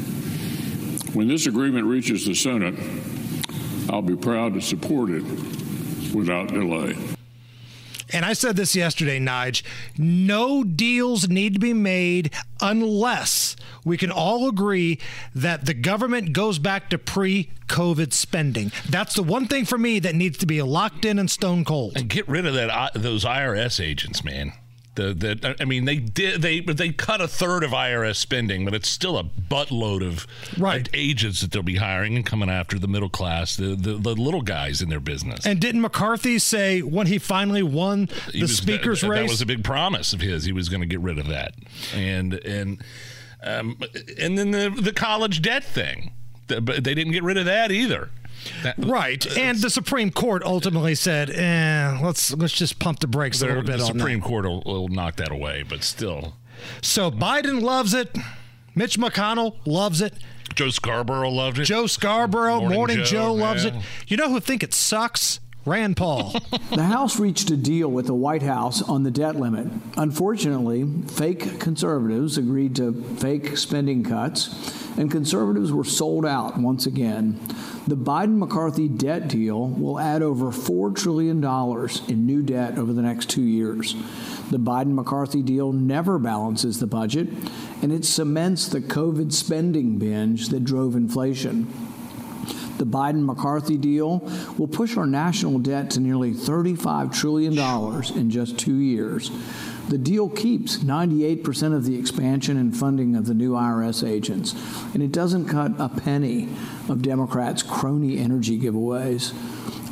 When this agreement reaches the Senate, I'll be proud to support it without delay. And I said this yesterday, Nige, no deals need to be made unless we can all agree that the government goes back to pre-COVID spending. That's the one thing for me that needs to be locked in and stone cold. And get rid of that uh, those I R S agents, man. The, the, I mean, they did they they cut a third of I R S spending, but it's still a buttload of right. agents that they'll be hiring and coming after the middle class, the, the the little guys in their business. And didn't McCarthy say when he finally won the was, speaker's that, race? That was a big promise of his. He was going to get rid of that, and and um, and then the the college debt thing, but they didn't get rid of that either. That, right, uh, and the Supreme Court ultimately said, "Eh, let's let's just pump the brakes a little bit." The on Supreme that. Court will, will knock that away, but still. So Biden loves it. Mitch McConnell loves it. Joe Scarborough loved it. Joe Scarborough, Morning, Morning Joe, Joe loves yeah. it. You know who think it sucks? Rand Paul. The House reached a deal with the White House on the debt limit. Unfortunately, fake conservatives agreed to fake spending cuts, and conservatives were sold out once again. The Biden-McCarthy debt deal will add over four trillion dollars in new debt over the next two years. The Biden-McCarthy deal never balances the budget, and it cements the COVID spending binge that drove inflation. The Biden-McCarthy deal will push our national debt to nearly thirty-five trillion dollars in just two years. The deal keeps ninety-eight percent of the expansion and funding of the new I R S agents, and it doesn't cut a penny of Democrats' crony energy giveaways.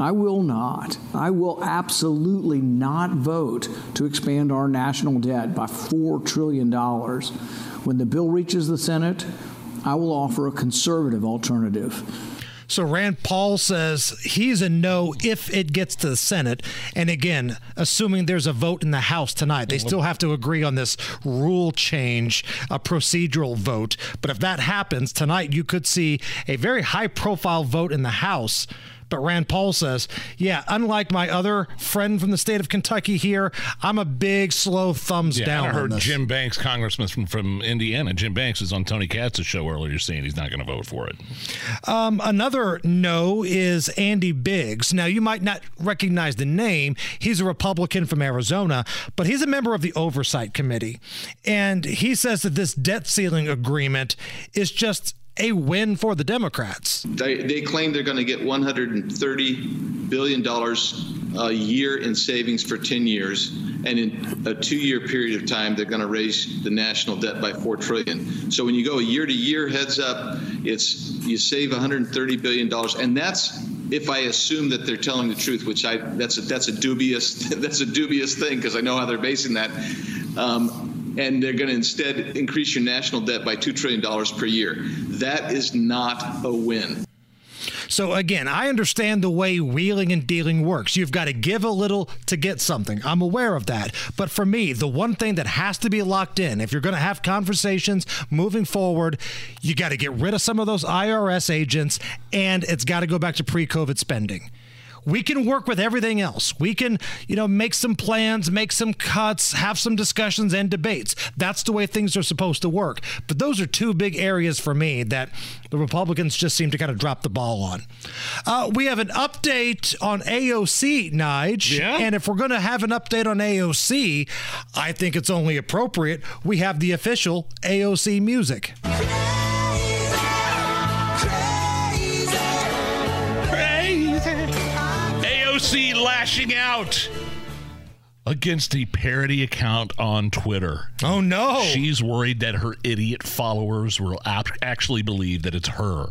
I will not. I will absolutely not vote to expand our national debt by four trillion dollars. When the bill reaches the Senate, I will offer a conservative alternative. So Rand Paul says he's a no if it gets to the Senate. And again, assuming there's a vote in the House tonight, they still have to agree on this rule change, a procedural vote. But if that happens tonight, you could see a very high-profile vote in the House. But Rand Paul says, yeah, unlike my other friend from the state of Kentucky here, I'm a big, slow thumbs yeah, down I heard on this. Jim Banks, congressman from, from Indiana. Jim Banks is on Tony Katz's show earlier saying he's not going to vote for it. Um, another no is Andy Biggs. Now, you might not recognize the name. He's a Republican from Arizona, but he's a member of the Oversight Committee. And he says that this debt ceiling agreement is just a win for the Democrats. They, they claim they're going to get one hundred thirty billion dollars a year in savings for ten years. And in a two-year period of time, they're going to raise the national debt by four trillion dollars. So when you go year to year, heads up, it's you save one hundred thirty billion dollars. And that's if I assume that they're telling the truth, which I that's a, that's a dubious that's a dubious thing because I know how they're basing that. Um, and they're going to instead increase your national debt by two trillion dollars per year. That is not a win. So again, I understand the way wheeling and dealing works. You've got to give a little to get something. I'm aware of that. But for me, the one thing that has to be locked in, if you're going to have conversations moving forward, you got to get rid of some of those I R S agents, and it's got to go back to pre-COVID spending. We can work with everything else. We can, you know, make some plans, make some cuts, have some discussions and debates. That's the way things are supposed to work. But those are two big areas for me that the Republicans just seem to kind of drop the ball on. Uh, we have an update on A O C, Nige. Yeah. And if we're going to have an update on A O C, I think it's only appropriate we have the official A O C music. A O C lashing out against a parody account on Twitter. Oh, no. She's worried that her idiot followers will ap- actually believe that it's her.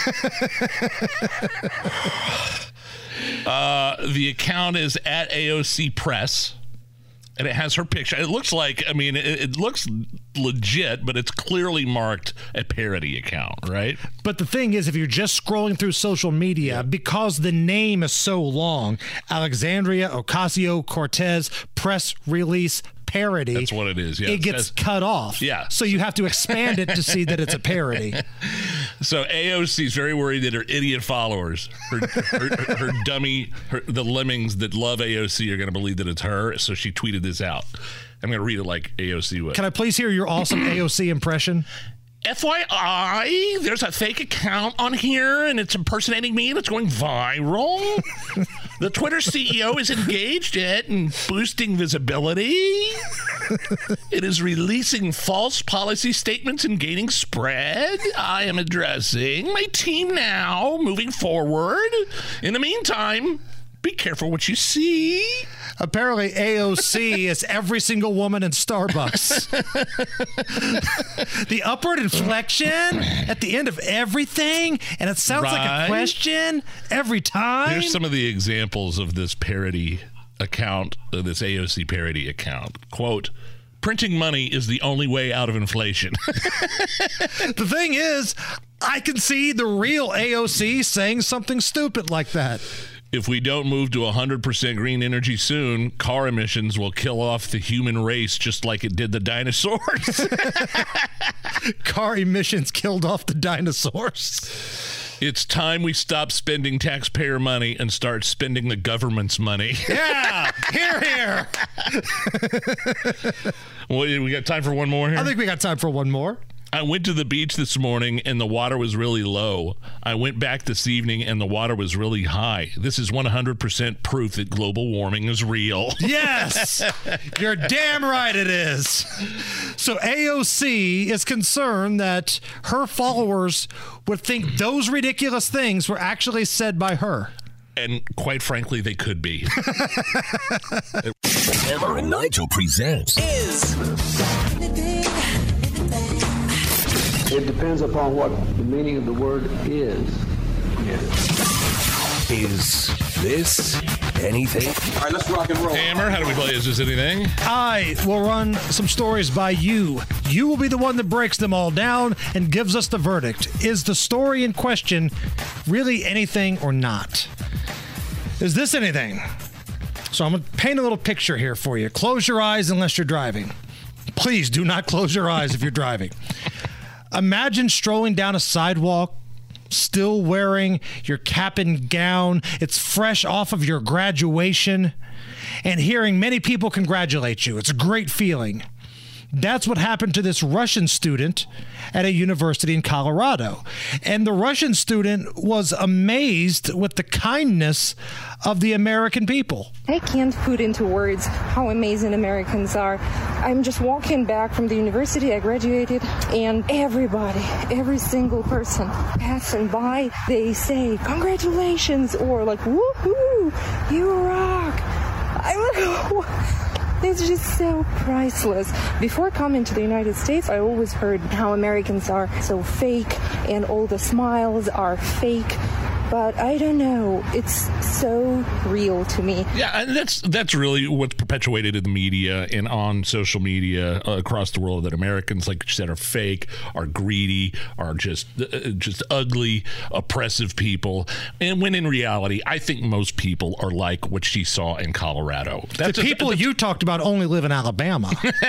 uh, the account is at A O C Press. And it has her picture. It looks like, I mean, it, it looks legit, but it's clearly marked a parody account, right? But the thing is, if you're just scrolling through social media, yeah. because the name is so long, Alexandria Ocasio-Cortez press release parody. That's what it is, yeah. It, it gets says, cut off. Yeah. So you have to expand it to see that it's a parody. So A O C is very worried that her idiot followers, her, her, her dummy, her, the lemmings that love A O C are going to believe that it's her. So she tweeted this out. I'm going to read it like A O C would. Can I please hear your awesome A O C impression? F Y I, there's a fake account on here, and it's impersonating me, and it's going viral. The Twitter C E O is engaged it in boosting visibility. It is releasing false policy statements and gaining spread. I am addressing my team now, moving forward. In the meantime, be careful what you see. Apparently, A O C is every single woman in Starbucks. The upward inflection at the end of everything, and it sounds right. like a question every time. Here's some of the examples of this parody account, uh, this A O C parody account. Quote, printing money is the only way out of inflation. The thing is, I can see the real A O C saying something stupid like that. If we don't move to one hundred percent green energy soon, car emissions will kill off the human race just like it did the dinosaurs. Car emissions killed off the dinosaurs. It's time we stop spending taxpayer money and start spending the government's money. Yeah, here, here. Well, we got time for one more here? I think we got time for one more. I went to the beach this morning and the water was really low. I went back this evening and the water was really high. This is one hundred percent proof that global warming is real. Yes! You're damn right it is. So A O C is concerned that her followers would think those ridiculous things were actually said by her. And quite frankly, they could be. Hammer and Nigel presents Is It depends upon what the meaning of the word is. Is this anything? All right, let's rock and roll. Hammer, how do we play Is This Anything? I will run some stories by you. You will be the one that breaks them all down and gives us the verdict. Is the story in question really anything or not? Is this anything? So I'm going to paint a little picture here for you. Close your eyes unless you're driving. Please do not close your eyes if you're driving. Imagine strolling down a sidewalk, still wearing your cap and gown. It's fresh off of your graduation, and hearing many people congratulate you. It's a great feeling. That's what happened to this Russian student at a university in Colorado. And the Russian student was amazed with the kindness of the American people. I can't put into words how amazing Americans are. I'm just walking back from the university I graduated, and everybody, every single person passing by, they say, congratulations, or like, woohoo, you rock. I'm like, it's just so priceless. Before coming to the United States, I always heard how Americans are so fake and all the smiles are fake. But I don't know. It's so real to me. Yeah, and that's that's really what's perpetuated in the media and on social media uh, across the world, that Americans, like you said, are fake, are greedy, are just uh, just ugly, oppressive people. And when in reality, I think most people are like what she saw in Colorado. That's the people a, you talked about only live in Alabama.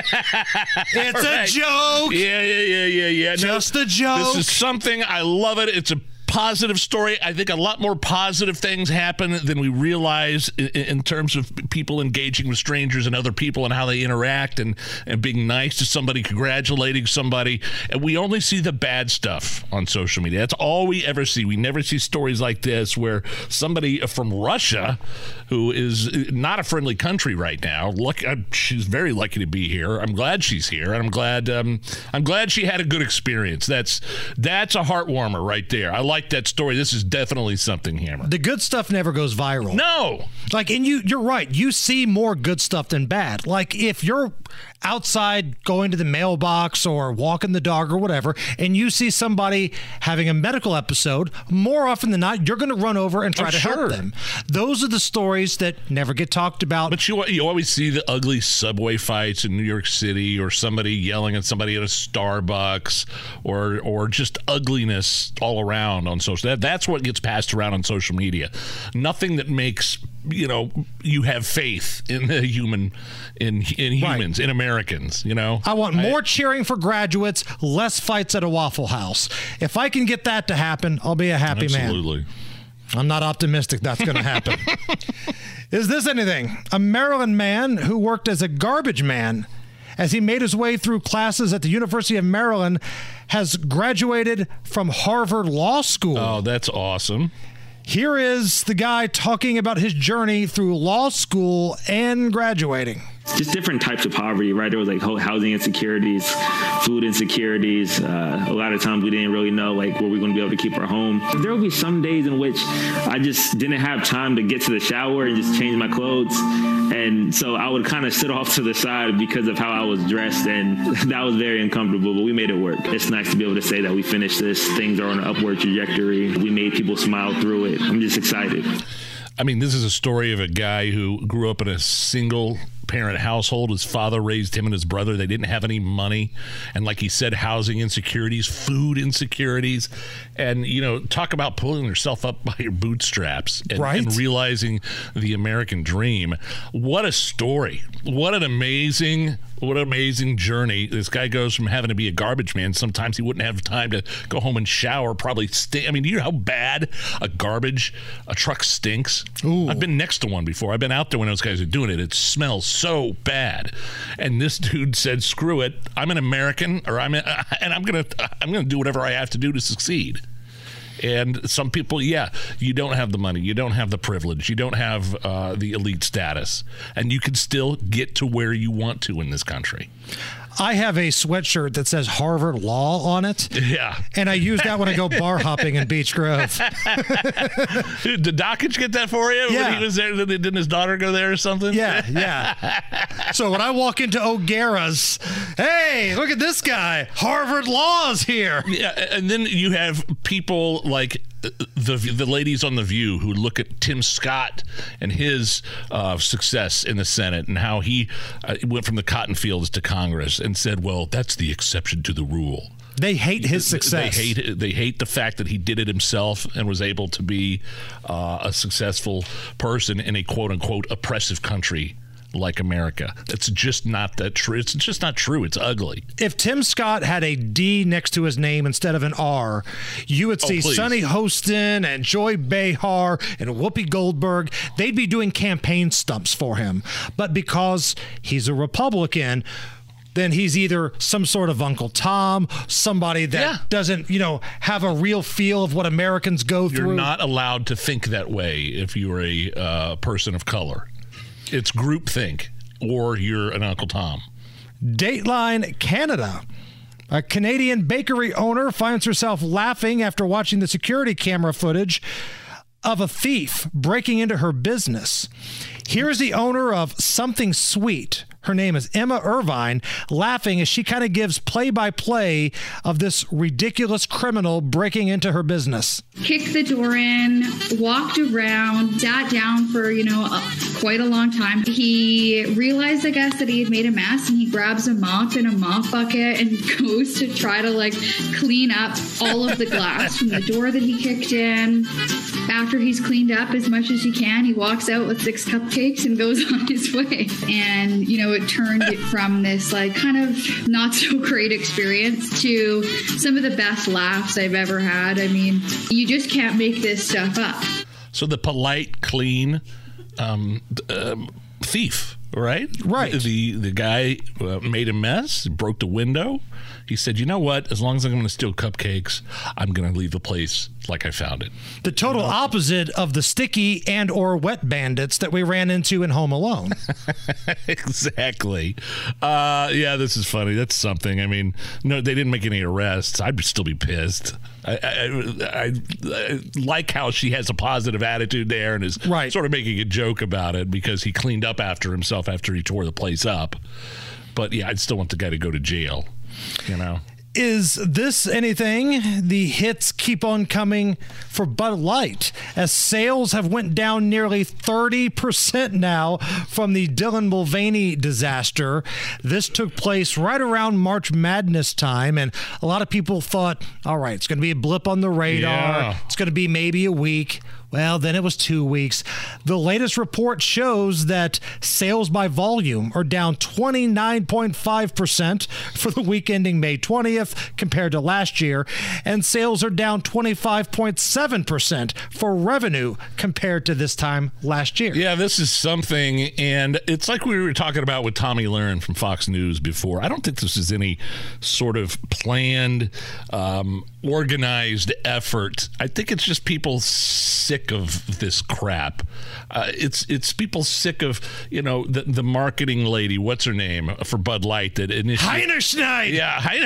It's right. a joke. Yeah, yeah, yeah, yeah, yeah. Just no, a joke. This is something, I love it. It's a positive story. I think a lot more positive things happen than we realize in, in terms of people engaging with strangers and other people and how they interact, and, and being nice to somebody, congratulating somebody. And we only see the bad stuff on social media. That's all we ever see. We never see stories like this where somebody from Russia, who is not a friendly country right now, look, she's very lucky to be here. I'm glad she's here, and I'm glad um, I'm glad she had a good experience. That's that's a heart warmer right there. I like that story. This is definitely something, Hammer. The good stuff never goes viral. No. Like, and you, you're right. You see more good stuff than bad. Like, if you're outside going to the mailbox or walking the dog or whatever, and you see somebody having a medical episode, more often than not, you're going to run over and try oh, to sure. help them. Those are the stories that never get talked about. But you you always see the ugly subway fights in New York City, or somebody yelling at somebody at a Starbucks, or or just ugliness all around on social. That, that's what gets passed around on social media. Nothing that makes, you know, you have faith in the human, in in humans, right. in Americans, you know. I want more I, cheering for graduates, less fights at a Waffle House. If I can get that to happen, I'll be a happy absolutely. man. Absolutely. I'm not optimistic that's going to happen. Is this anything? A Maryland man who worked as a garbage man as he made his way through classes at the University of Maryland has graduated from Harvard Law School. Oh, that's awesome. Here is the guy talking about his journey through law school and graduating. Just different types of poverty, right? There was like housing insecurities, food insecurities. Uh, a lot of times we didn't really know like were we going to be able to keep our home. There will be some days in which I just didn't have time to get to the shower and just change my clothes. And so I would kind of sit off to the side because of how I was dressed, and that was very uncomfortable, but we made it work. It's nice to be able to say that we finished this. Things are on an upward trajectory. We made people smile through it. I'm just excited. I mean, this is a story of a guy who grew up in a single parent household. His father raised him and his brother. They didn't have any money. And like he said, housing insecurities, food insecurities. And, you know, talk about pulling yourself up by your bootstraps and, right. and realizing the American dream. What a story. What an amazing What an amazing journey. This guy goes from having to be a garbage man. Sometimes he wouldn't have time to go home and shower, probably stink. I mean, do you know how bad a garbage, a truck stinks? Ooh. I've been next to one before. I've been out there when those guys are doing it. It smells so bad. And this dude said, screw it. I'm an American, or I'm a, and I'm going to I'm going to do whatever I have to do to succeed. And some people, yeah, you don't have the money, you don't have the privilege, you don't have uh, the elite status, and you can still get to where you want to in this country. I have a sweatshirt that says Harvard Law on it. Yeah. And I use that when I go bar hopping in Beech Grove. Dude, did Dockage get that for you? Yeah. When he was there, didn't his daughter go there or something? Yeah, yeah. So when I walk into O'Gara's, hey, look at this guy. Harvard Law's here. Yeah, and then you have people like the the ladies on The View who look at Tim Scott and his uh, success in the Senate and how he uh, went from the cotton fields to Congress and said, well, that's the exception to the rule. They hate his success. They hate they hate the fact that he did it himself and was able to be uh, a successful person in a quote-unquote oppressive country like America. That's just not that true. It's just not true. It's ugly. If Tim Scott had a D next to his name instead of an R, you would see oh, Sunny Hostin and Joy Behar and Whoopi Goldberg. They'd be doing campaign stumps for him. But because he's a Republican, then he's either some sort of Uncle Tom, somebody that yeah. doesn't, you know, have a real feel of what Americans go through. You're not allowed to think that way if you're a uh, person of color. It's groupthink, or you're an Uncle Tom. Dateline Canada. A Canadian bakery owner finds herself laughing after watching the security camera footage of a thief breaking into her business. Here's the owner of Something Sweet. Her name is Emma Irvine, laughing as she kind of gives play-by-play of this ridiculous criminal breaking into her business. Kicked the door in, walked around, sat down for, you know, a, quite a long time. He realized, I guess, that he had made a mess, and he grabs a mop and a mop bucket and goes to try to, like, clean up all of the glass from the door that he kicked in. After he's cleaned up as much as he can, he walks out with six cupcakes and goes on his way. And, you know, it turned it from this like kind of not so great experience to some of the best laughs I've ever had. I mean, you just can't make this stuff up. So the polite, clean um, um, thief, right? Right. The the guy uh, made a mess, broke the window. He said, you know what? As long as I'm going to steal cupcakes, I'm going to leave the place like I found it. The total you know? opposite of the sticky and or wet bandits that we ran into in Home Alone. Exactly. Uh, yeah, this is funny. That's something. I mean, no, they didn't make any arrests. I'd still be pissed. I, I, I, I like how she has a positive attitude there and is right. sort of making a joke about it because he cleaned up after himself after he tore the place up. But yeah, I'd still want the guy to go to jail. You know, is this anything? The hits keep on coming for Bud Light as sales have went down nearly thirty percent now from the Dylan Mulvaney disaster. This took place right around March Madness time, and a lot of people thought, all right, it's going to be a blip on the radar. Yeah. It's going to be maybe a week. Well, then it was two weeks. The latest report shows that sales by volume are down twenty-nine point five percent for the week ending May twentieth compared to last year, and sales are down twenty-five point seven percent for revenue compared to this time last year. Yeah, this is something, and it's like we were talking about with Tomi Lahren from Fox News before. I don't think this is any sort of planned, um, organized effort. I think it's just people sick of this crap. Uh, it's it's people sick of, you know, the the marketing lady, what's her name, for Bud Light that initiated. Heinerschneid. Yeah, Heine-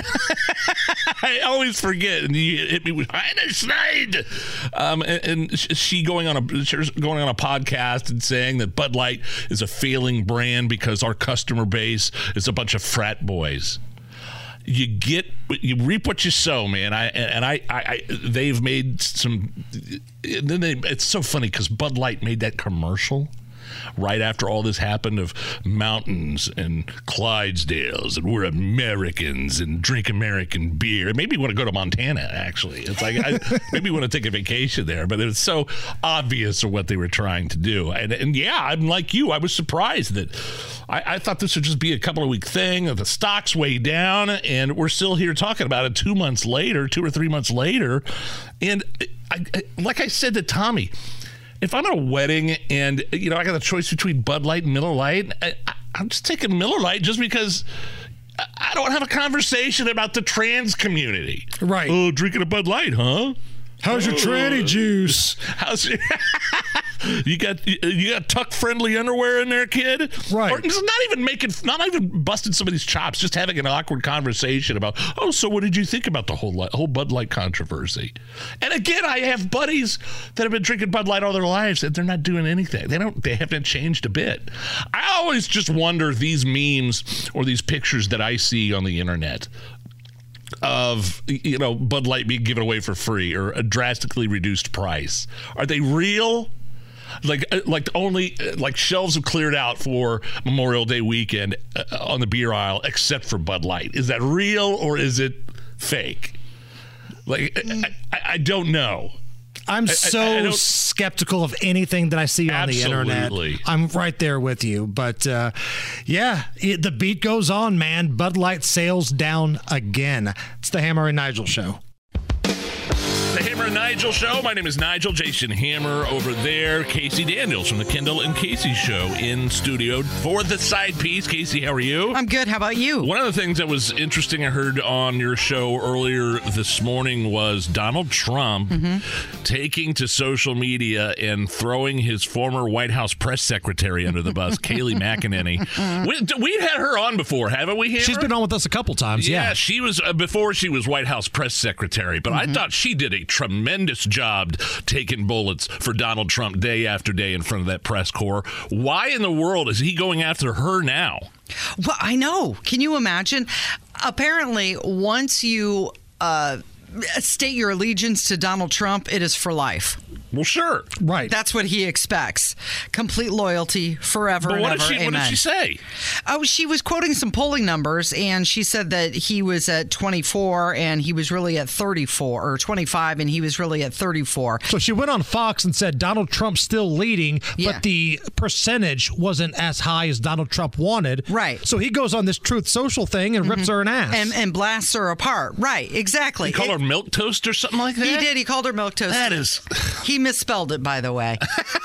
I always forget, and you hit me with Heinerschneid. Um, and, and she going on a going on a podcast and saying that Bud Light is a failing brand because our customer base is a bunch of frat boys. You get, you reap what you sow, man. I and I, I, I they've made some. And then they, it's so funny because Bud Light made that commercial right after all this happened of mountains and Clydesdales and we're Americans and drink American beer. It made me want to go to Montana, actually. It's like, I maybe want to take a vacation there, but it's so obvious of what they were trying to do. And, and yeah, I'm like you. I was surprised that I, I thought this would just be a couple of week thing. The stock's way down and we're still here talking about it two months later, two or three months later. And I, I, like I said to Tommy, if I'm at a wedding and, you know, I got a choice between Bud Light and Miller Lite, I, I'm just taking Miller Lite just because I don't have a conversation about the trans community. Right. Oh, drinking a Bud Light, huh? How's your tranny juice? How's your... You got you got tuck friendly underwear in there, kid. Right. Or not even making, not even busting somebody's chops, just having an awkward conversation about, oh, so what did you think about the whole whole Bud Light controversy? And again, I have buddies that have been drinking Bud Light all their lives, and they're not doing anything. They don't. They haven't changed a bit. I always just wonder these memes or these pictures that I see on the internet. of, you know, Bud Light being given away for free or a drastically reduced price? Are they real? Like, like only like shelves have cleared out for Memorial Day weekend uh, on the beer aisle, except for Bud Light. Is that real or is it fake? Like, I, I, I don't know. I'm I, so I, I skeptical of anything that I see on Absolutely. the internet. I'm right there with you. But uh, yeah, it, the beat goes on, man. Bud Light sales down again. It's the Hammer and Nigel Show. The Hammer and Nigel Show. My name is Nigel. Jason Hammer over there. Casey Daniels from the Kendall and Casey Show in studio for the side piece. Casey, how are you? I'm good. How about you? One of the things that was interesting I heard on your show earlier this morning was Donald Trump mm-hmm. taking to social media and throwing his former White House press secretary under the bus, Kayleigh McEnany. We, we've had her on before, haven't we, Hammer? She's been on with us a couple times, yeah. Yeah, she was, uh, before she was White House press secretary, but mm-hmm. I thought she did a tremendous job taking bullets for Donald Trump day after day in front of that press corps. Why in the world is he going after her now? Well, I know. Can you imagine? Apparently, once you uh, state your allegiance to Donald Trump, it is for life. Well, sure. Right. That's what he expects. Complete loyalty forever but what and did ever. She, Amen. What did she say? Oh, she was quoting some polling numbers, and she said that he was at twenty-four, and he was really at thirty-four, or twenty-five, and he was really at thirty-four. So she went on Fox and said Donald Trump's still leading, yeah. but the percentage wasn't as high as Donald Trump wanted. Right. So he goes on this Truth Social thing and mm-hmm. rips her an ass. And, and blasts her apart. Right, exactly. He called it, her milk toast or something like that? He did. He called her milk toast. That is... He misspelled it, by the way.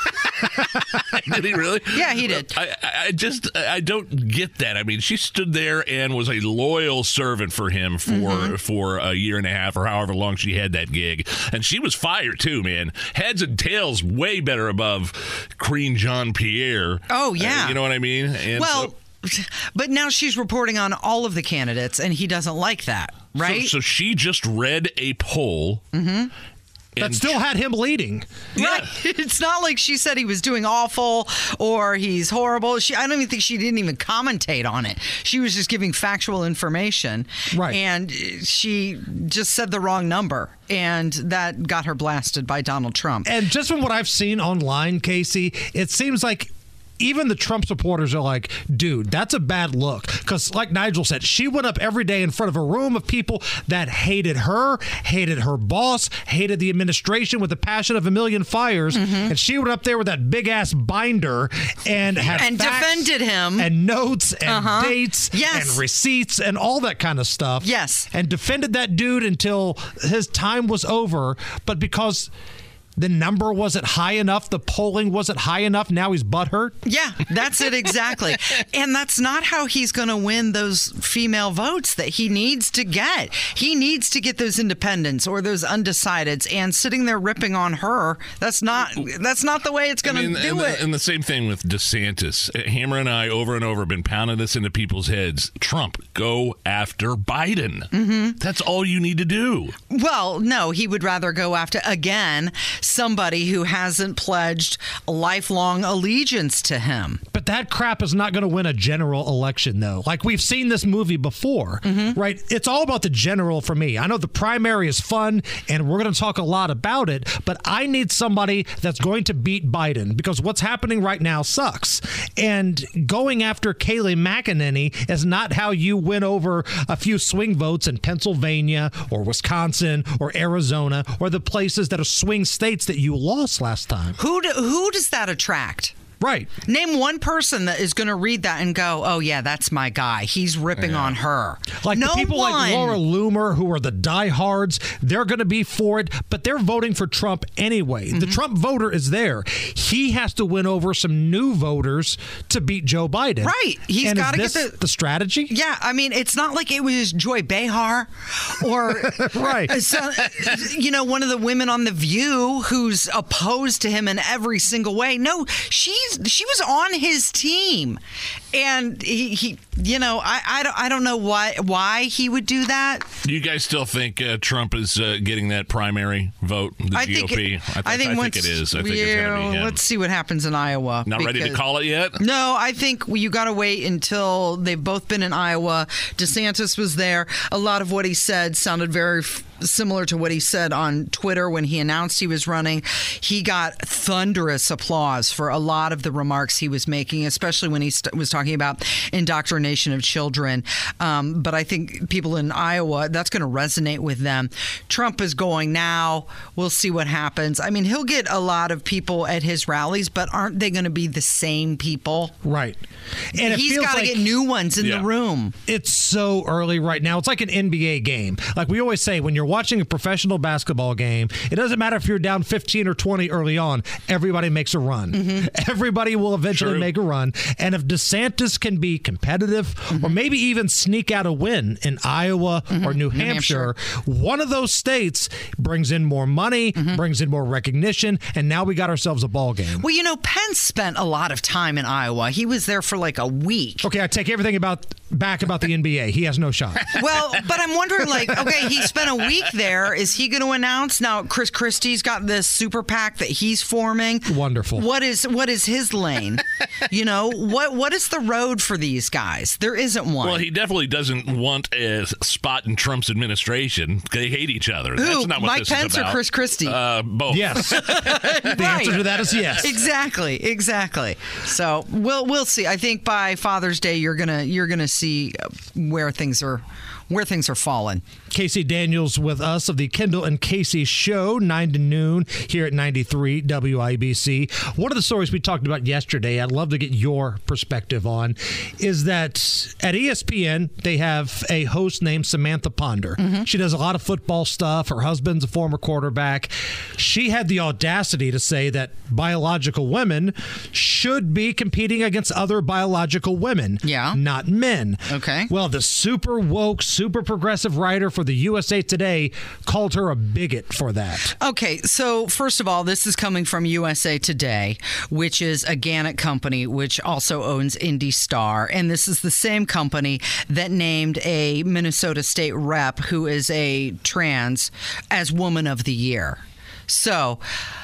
Did he really? Yeah, he did. I, I just, I don't get that. I mean, she stood there and was a loyal servant for him for mm-hmm. for a year and a half or however long she had that gig. And she was fired too, man. Heads and tails way better above Karine Jean-Pierre. Oh, yeah. Uh, you know what I mean? And well, so, but now she's reporting on all of the candidates, and he doesn't like that, right? So, so she just read a poll. Mm-hmm. That still had him leading. Yeah. Right. It's not like she said he was doing awful or he's horrible. She, I don't even think she didn't even commentate on it. She was just giving factual information. Right. And she just said the wrong number. And that got her blasted by Donald Trump. And just from what I've seen online, Casey, it seems like even the Trump supporters are like, dude, that's a bad look. Because like Nigel said, she went up every day in front of a room of people that hated her, hated her boss, hated the administration with the passion of a million fires. Mm-hmm. And she went up there with that big ass binder and had and facts defended him and notes and uh-huh. dates yes. and receipts and all that kind of stuff. Yes. And defended that dude until his time was over. But because the number wasn't high enough, the polling wasn't high enough, now he's butthurt? Yeah, that's it exactly. And that's not how he's going to win those female votes that he needs to get. He needs to get those independents or those undecideds, and sitting there ripping on her, that's not that's not the way it's going to I mean, do and it. The, and the same thing with DeSantis. Hammer and I over and over have been pounding this into people's heads. Trump, go after Biden. Mm-hmm. That's all you need to do. Well, no, he would rather go after, again, somebody who hasn't pledged a lifelong allegiance to him. But that crap is not going to win a general election, though. Like, we've seen this movie before, mm-hmm. right? It's all about the general for me. I know the primary is fun, and we're going to talk a lot about it, but I need somebody that's going to beat Biden, because what's happening right now sucks. And going after Kayleigh McEnany is not how you win over a few swing votes in Pennsylvania or Wisconsin or Arizona or the places that are swing states that you lost last time. Who do, who does that attract? Right. Name one person that is going to read that and go, oh, yeah, that's my guy. He's ripping yeah. on her. Like no the people one. like Laura Loomer, who are the diehards, they're going to be for it, but they're voting for Trump anyway. Mm-hmm. The Trump voter is there. He has to win over some new voters to beat Joe Biden. Right. He's got to get the, the strategy. Yeah. I mean, it's not like it was Joy Behar or, right. So, you know, one of the women on The View who's opposed to him in every single way. No, she's she was on his team. And he, he you know, I, I, don't, I don't know why why he would do that. Do you guys still think uh, Trump is uh, getting that primary vote, the I G O P? Think it, I, th- I think, I once, think it is. I think yeah, it's going to be him. Let's see what happens in Iowa. Not ready to call it yet? No, I think you got to wait until they've both been in Iowa. DeSantis was there. A lot of what he said sounded very f- similar to what he said on Twitter when he announced he was running. He got thunderous applause for a lot of the remarks he was making, especially when he st- was talking about indoctrination of children. Um, but I think people in Iowa, that's going to resonate with them. Trump is going now. We'll see what happens. I mean, he'll get a lot of people at his rallies, but aren't they going to be the same people? Right. And he's got to like, get new ones in yeah. the room. It's so early right now. It's like an N B A game. Like we always say, when you're watching a professional basketball game, it doesn't matter if you're down fifteen or twenty early on. Everybody makes a run. Mm-hmm. Everybody will eventually True. make a run. And if DeSantis can be competitive mm-hmm. or maybe even sneak out a win in Iowa mm-hmm. or New Hampshire, New Hampshire, one of those states brings in more money, mm-hmm. brings in more recognition, and now we got ourselves a ball game. Well, you know, Pence spent a lot of time in Iowa. He was there for like a week. Okay, I take everything about back about the N B A. He has no shot. Well, but I'm wondering, like, okay, he spent a week there. Is he going to announce now? Chris Christie's got this super PAC that he's forming. Wonderful. What is what is his lane? You know, what what is the road for these guys? There isn't one. Well, he definitely doesn't want a spot in Trump's administration. They hate each other. Who? That's not what Mike this Pence is about. or Chris Christie? Uh, both. Yes. The right. answer to that is yes. Exactly. Exactly. So we'll we'll see. I think by Father's Day, you're gonna you're gonna see where things are where things are falling. Casey Daniels with us of the Kendall and Casey Show, nine to noon here at ninety-three W I B C. One of the stories we talked about yesterday, I'd love to get your perspective on, is that at E S P N, they have a host named Samantha Ponder. Mm-hmm. She does a lot of football stuff. Her husband's a former quarterback. She had the audacity to say that biological women should be competing against other biological women, yeah. not men. Okay. Well, the super woke, super progressive writer for the U S A Today called her a bigot for that. Okay, so first of all, this is coming from U S A Today, which is a Gannett company, which also owns Indy Star. And this is the same company that named a Minnesota State rep who is a trans as Woman of the Year. So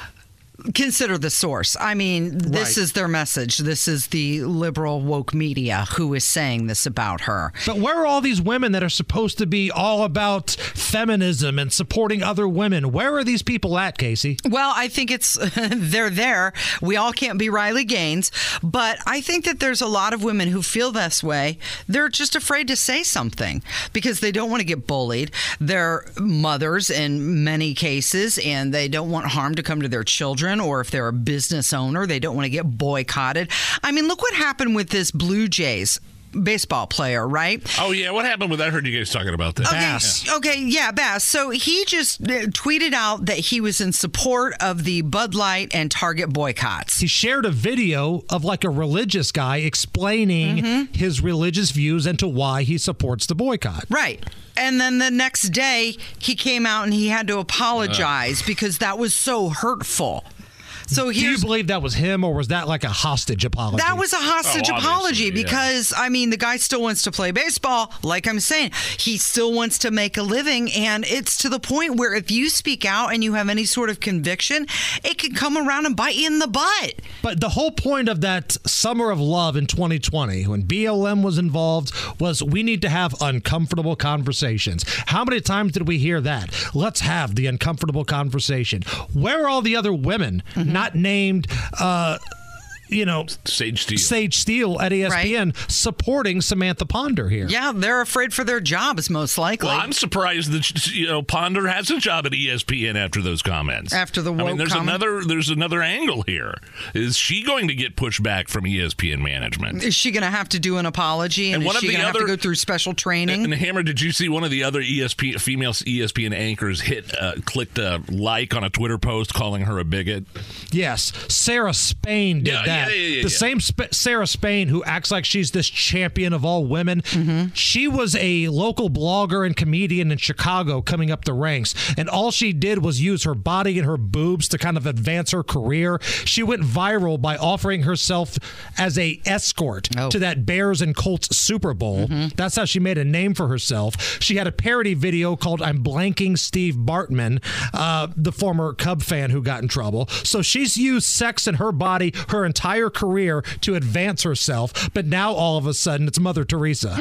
consider the source. I mean, this right. is their message. This is the liberal woke media who is saying this about her. But where are all these women that are supposed to be all about feminism and supporting other women? Where are these people at, Casey? Well, I think it's they're there. We all can't be Riley Gaines, but I think that there's a lot of women who feel this way. They're just afraid to say something because they don't want to get bullied. They're mothers in many cases, and they don't want harm to come to their children. Or if they're a business owner, they don't want to get boycotted. I mean, look what happened with this Blue Jays baseball player, right? Oh, yeah. What happened with that? I heard you guys talking about that. Okay, Bass. yeah. okay, yeah, Bass. So he just tweeted out that he was in support of the Bud Light and Target boycotts. He shared a video of like a religious guy explaining mm-hmm. his religious views and to why he supports the boycott. Right. And then the next day, he came out and he had to apologize uh. because that was so hurtful. So do you believe that was him, or was that like a hostage apology? That was a hostage oh, apology because, yeah. I mean, the guy still wants to play baseball. Like I'm saying, he still wants to make a living. And it's to the point where if you speak out and you have any sort of conviction, it can come around and bite you in the butt. But the whole point of that Summer of Love in twenty twenty, when B L M was involved, was we need to have uncomfortable conversations. How many times did we hear that? Let's have the uncomfortable conversation. Where are all the other women? Mm-hmm. Not named, uh, you know, Sage Steele. Sage Steele at E S P N right. supporting Samantha Ponder here. Yeah, they're afraid for their jobs, most likely. Well, I'm surprised that you know Ponder has a job at E S P N after those comments. After the woke I mean, there's comment? another there's another angle here. Is she going to get pushback from E S P N management? Is she going to have to do an apology, and, and is one she of the going to other, have to go through special training? And, and Hammer, did you see one of the other E S P N female E S P N anchors hit uh, clicked a like on a Twitter post calling her a bigot? Yes, Sarah Spain did yeah, that. that. Yeah, yeah, yeah, the yeah. same Sp- Sarah Spain, who acts like she's this champion of all women, Mm-hmm. she was a local blogger and comedian in Chicago coming up the ranks. And all she did was use her body and her boobs to kind of advance her career. She went viral by offering herself as a escort Oh. to that Bears and Colts Super Bowl. Mm-hmm. That's how she made a name for herself. She had a parody video called I'm Blanking Steve Bartman, uh, the former Cub fan who got in trouble. So she's used sex and her body her entire career to advance herself, but now all of a sudden it's Mother Teresa.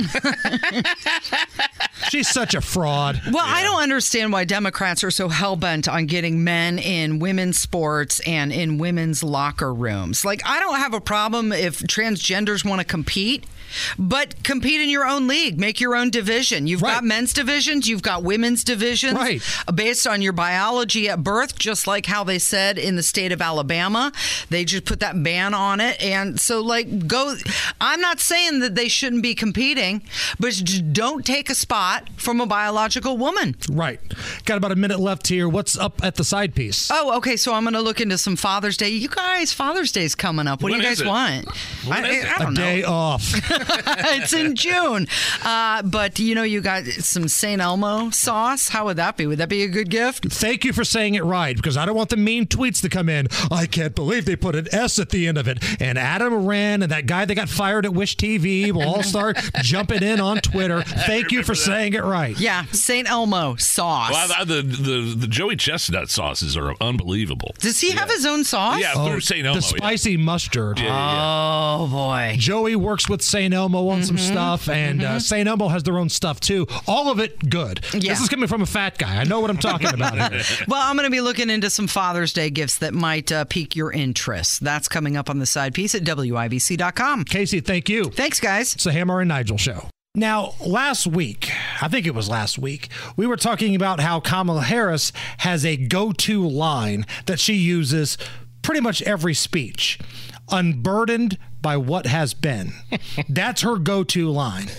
She's such a fraud. Well, I don't understand why Democrats are so hell-bent on getting men in women's sports and in women's locker rooms. Like, I don't have a problem if transgenders want to compete, but compete in your own league. Make your own division. You've got men's divisions. You've got women's divisions. Right. Based on your biology at birth, just like how they said in the state of Alabama. They just put that ban on it. And so, like, go. I'm not saying that they shouldn't be competing, but just don't take a spot from a biological woman. Right. Got about a minute left here. What's up at the side piece? Oh, okay. So I'm going to look into some Father's Day. You guys, Father's Day's coming up. What When do you is guys it? want? When I, is it? I don't A day know. off. It's in June. Uh, but, you know, you got some Saint Elmo sauce. How would that be? Would that be a good gift? Thank you for saying it right, because I don't want the mean tweets to come in. I can't believe they put an S at the end of it. And Adam Wren and that guy that got fired at Wish T V will all start jumping in on Twitter. Thank you for saying it right. Yeah, Saint Elmo sauce. Well, I- the, the the Joey Chestnut sauces are unbelievable. Does he have his own sauce? Yeah, through Saint Elmo. The spicy mustard. Yeah, yeah, Oh, boy. Joey works with Saint Elmo on some Mhm, stuff, and uh, mhm. Saint Elmo has their own stuff, too. All of it good. Yeah. This is coming from a fat guy. I know what I'm talking about here. Well, I'm going to be looking into some Father's Day gifts that might uh, pique your interest. That's coming up on the side piece at W I B C dot com. Casey, thank you. Thanks, guys. It's the Hammer and Nigel Show. Now, last week, I think it was last week, we were talking about how Kamala Harris has a go-to line that she uses pretty much every speech. Unburdened by what has been. That's her go-to line.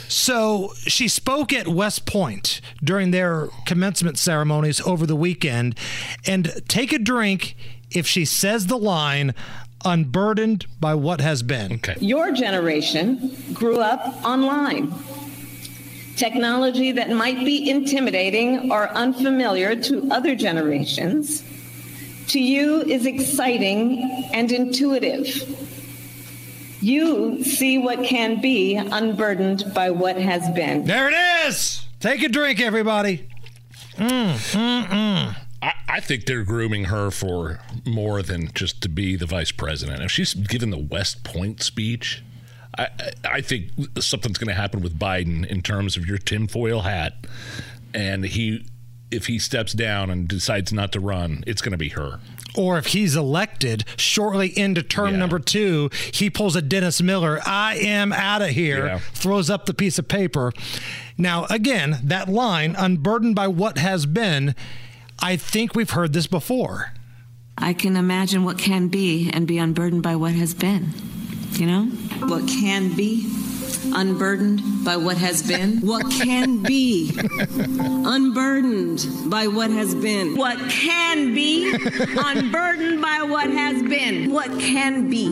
So she spoke at West Point during their commencement ceremonies over the weekend, and take a drink if she says the line, unburdened by what has been. Okay. Your generation grew up online. Technology that might be intimidating or unfamiliar to other generations, to you is exciting and intuitive. You see what can be unburdened by what has been. There it is. Take a drink, everybody. Mm, mm, mm. I, I think they're grooming her for more than just to be the vice president. If she's given the West Point speech, I, I, I think something's going to happen with Biden in terms of your tinfoil hat. And he, if he steps down and decides not to run, it's going to be her. Or if he's elected shortly into term Yeah. number two, he pulls a Dennis Miller, I am out of here, Yeah. throws up the piece of paper. Now, again, that line, unburdened by what has been, I think we've heard this before. I can imagine what can be and be unburdened by what has been. You know? What can be unburdened by what has been. What can be unburdened by what has been. What can be unburdened by what has been. What can be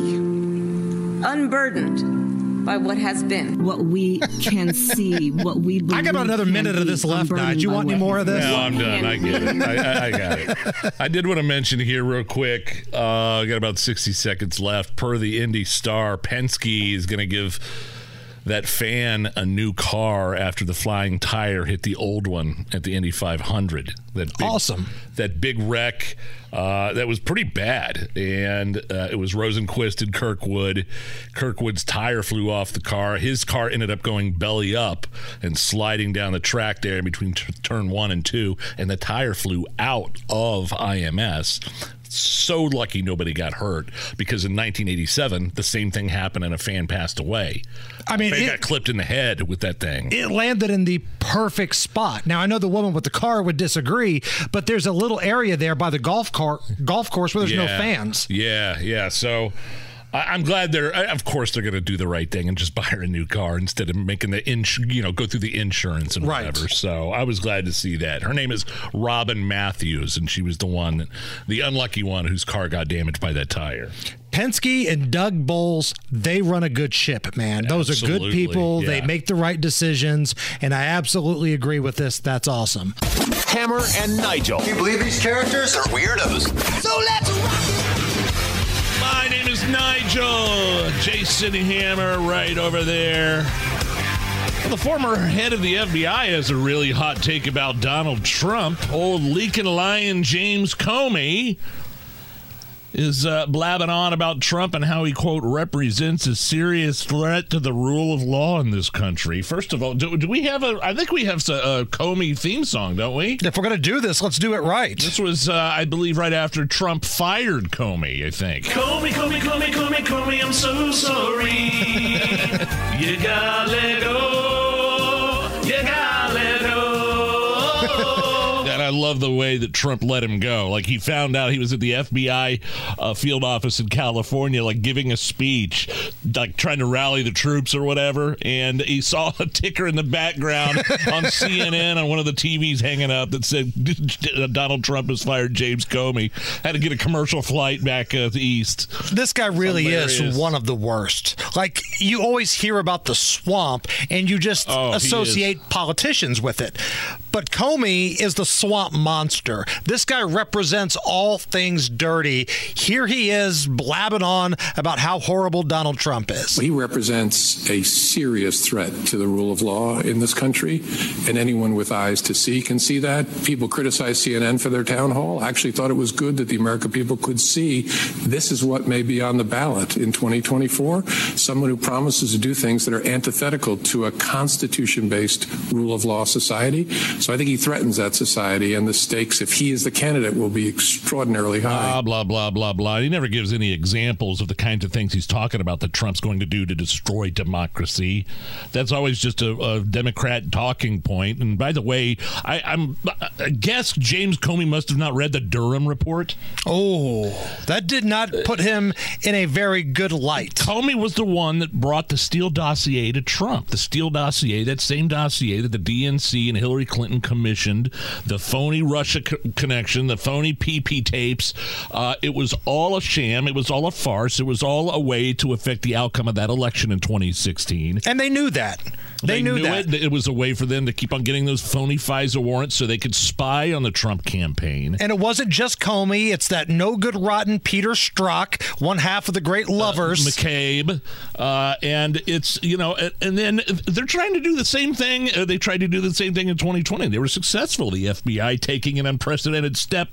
unburdened by what has been. What we can see, what we believe. I got about another can minute of be this left, unburdened Nige. You by want any what more has of this? been. No, I'm done. I get it. I, I, I got it. I did want to mention here real quick. Uh, I got about sixty seconds left. Per the Indy Star, Penske is going to give that fan a new car after the flying tire hit the old one at the Indy five hundred. That big, awesome. That big wreck uh, that was pretty bad, and uh, it was Rosenquist and Kirkwood. Kirkwood's tire flew off the car. His car ended up going belly up and sliding down the track there between t- turn one and two, and the tire flew out of I M S. So lucky nobody got hurt, because in nineteen eighty-seven the same thing happened and a fan passed away. I mean, a fan it- got clipped in the head with that thing. It landed in the perfect spot. Now, I know the woman with the car would disagree, but there's a little area there by the golf car golf course where there's no Yeah. fans. Yeah, yeah. So I, I'm glad they're. I- Of course, they're going to do the right thing and just buy her a new car instead of making the ins. You know, go through the insurance and Right. whatever. So I was glad to see that. Her name is Robin Matthews, and she was the one, the unlucky one, whose car got damaged by that tire. Penske and Doug Bowles, they run a good ship, man. Those absolutely. are good people. Yeah. They make the right decisions, and I absolutely agree with this. That's awesome. Hammer and Nigel. Can you believe these characters are weirdos? So let's rock it. My name is Nigel. Jason Hammer right over there. Well, the former head of the F B I has a really hot take about Donald Trump. Old leaking lion James Comey is uh, blabbing on about Trump and how he, quote, represents a serious threat to the rule of law in this country. First of all, do, do we have a, I think we have a, a Comey theme song, don't we? If we're going to do this, let's do it right. This was, uh, I believe, right after Trump fired Comey, I think. Comey, Comey, Comey, Comey, Comey, I'm so sorry. You gotta let go. You gotta let go. And I love the way that Trump let him go. Like, he found out he was at the F B I uh, field office in California, like, giving a speech, like, trying to rally the troops or whatever, and he saw a ticker in the background on C N N on one of the T Vs hanging up that said Donald Trump has fired James Comey. Had to get a commercial flight back uh, east. This guy really is one of the worst. Like, you always hear about the swamp, and you just oh, associate politicians with it. But Comey is the swamp monster. This guy represents all things dirty. Here he is blabbing on about how horrible Donald Trump is. He represents a serious threat to the rule of law in this country, and anyone with eyes to see can see that. People criticize C N N for their town hall. I actually thought it was good that the American people could see this is what may be on the ballot in twenty twenty-four. Someone who promises to do things that are antithetical to a constitution-based rule of law society. So I think he threatens that society, and the stakes, if he is the candidate, will be extraordinarily high. Blah, blah, blah, blah, blah. He never gives any examples of the kinds of things he's talking about that Trump's going to do to destroy democracy. That's always just a, a Democrat talking point. And by the way, I, I'm, I guess James Comey must have not read the Durham report. Oh, that did not put him in a very good light. Comey was the one that brought the Steele dossier to Trump. The Steele dossier, that same dossier that the D N C and Hillary Clinton commissioned, the phony Russia co- connection, the phony P P tapes. Uh, it was all a sham. It was all a farce. It was all a way to affect the outcome of that election in twenty sixteen. And they knew that. They, they knew, knew that. It. It was a way for them to keep on getting those phony FISA warrants so they could spy on the Trump campaign. And it wasn't just Comey. It's that no good, rotten Peter Strzok, one half of the great lovers. Uh, McCabe. Uh, and it's, you know, and, and then they're trying to do the same thing. Uh, they tried to do the same thing in twenty twenty. They were successful. The F B I taking an unprecedented step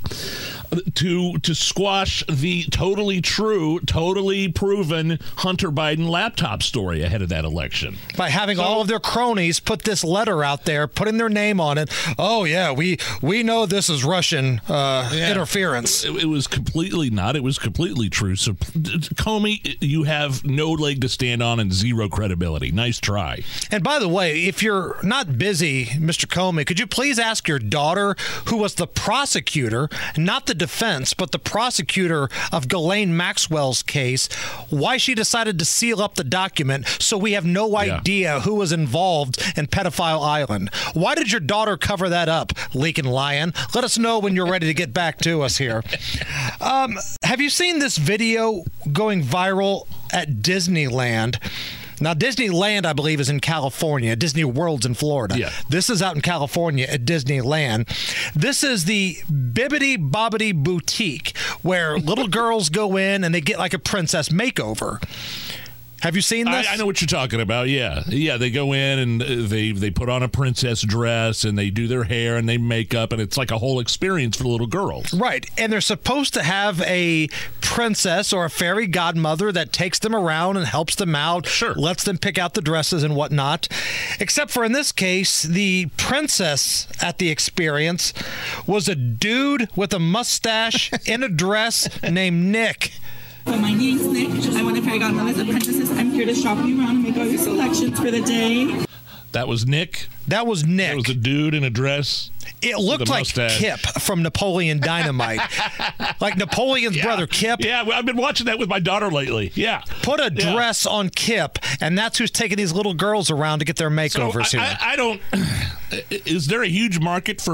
to to squash the totally true, totally proven Hunter Biden laptop story ahead of that election. By having so, all of their cronies put this letter out there, putting their name on it. Oh, yeah, we we know this is Russian uh, yeah, interference. It, it was completely not. It was completely true. So, Comey, you have no leg to stand on and zero credibility. Nice try. And by the way, if you're not busy, Mister Comey, could you please ask your daughter, who was the prosecutor, not the defense, but the prosecutor of Ghislaine Maxwell's case, why she decided to seal up the document so we have no idea yeah. who was involved in Pedophile Island? Why did your daughter cover that up, leaking lion? Let us know when you're ready to get back to us here. Um, have you seen this video going viral at Disneyland? Now, Disneyland, I believe, is in California. Disney World's in Florida. Yeah. This is out in California at Disneyland. This is the Bibbidi Bobbidi Boutique, where little girls go in and they get like a princess makeover. Have you seen this? I, I know what you're talking about. Yeah, yeah. They go in and they they put on a princess dress and they do their hair and they make up, and it's like a whole experience for the little girls. Right, and they're supposed to have a princess or a fairy godmother that takes them around and helps them out. Sure, lets them pick out the dresses and whatnot. Except for in this case, the princess at the experience was a dude with a mustache in a dress named Nick. So my name's Nick. I want to fairy godmothers and princesses. I'm here to shop you around and make all your selections for the day. That was Nick? That was Nick. That was a dude in a dress? It looked like mustache. Kip from Napoleon Dynamite. Like Napoleon's yeah. brother, Kip. Yeah, I've been watching that with my daughter lately. Yeah. Put a yeah. dress on Kip, and that's who's taking these little girls around to get their makeovers so I, here. I, I don't... Is there a huge market for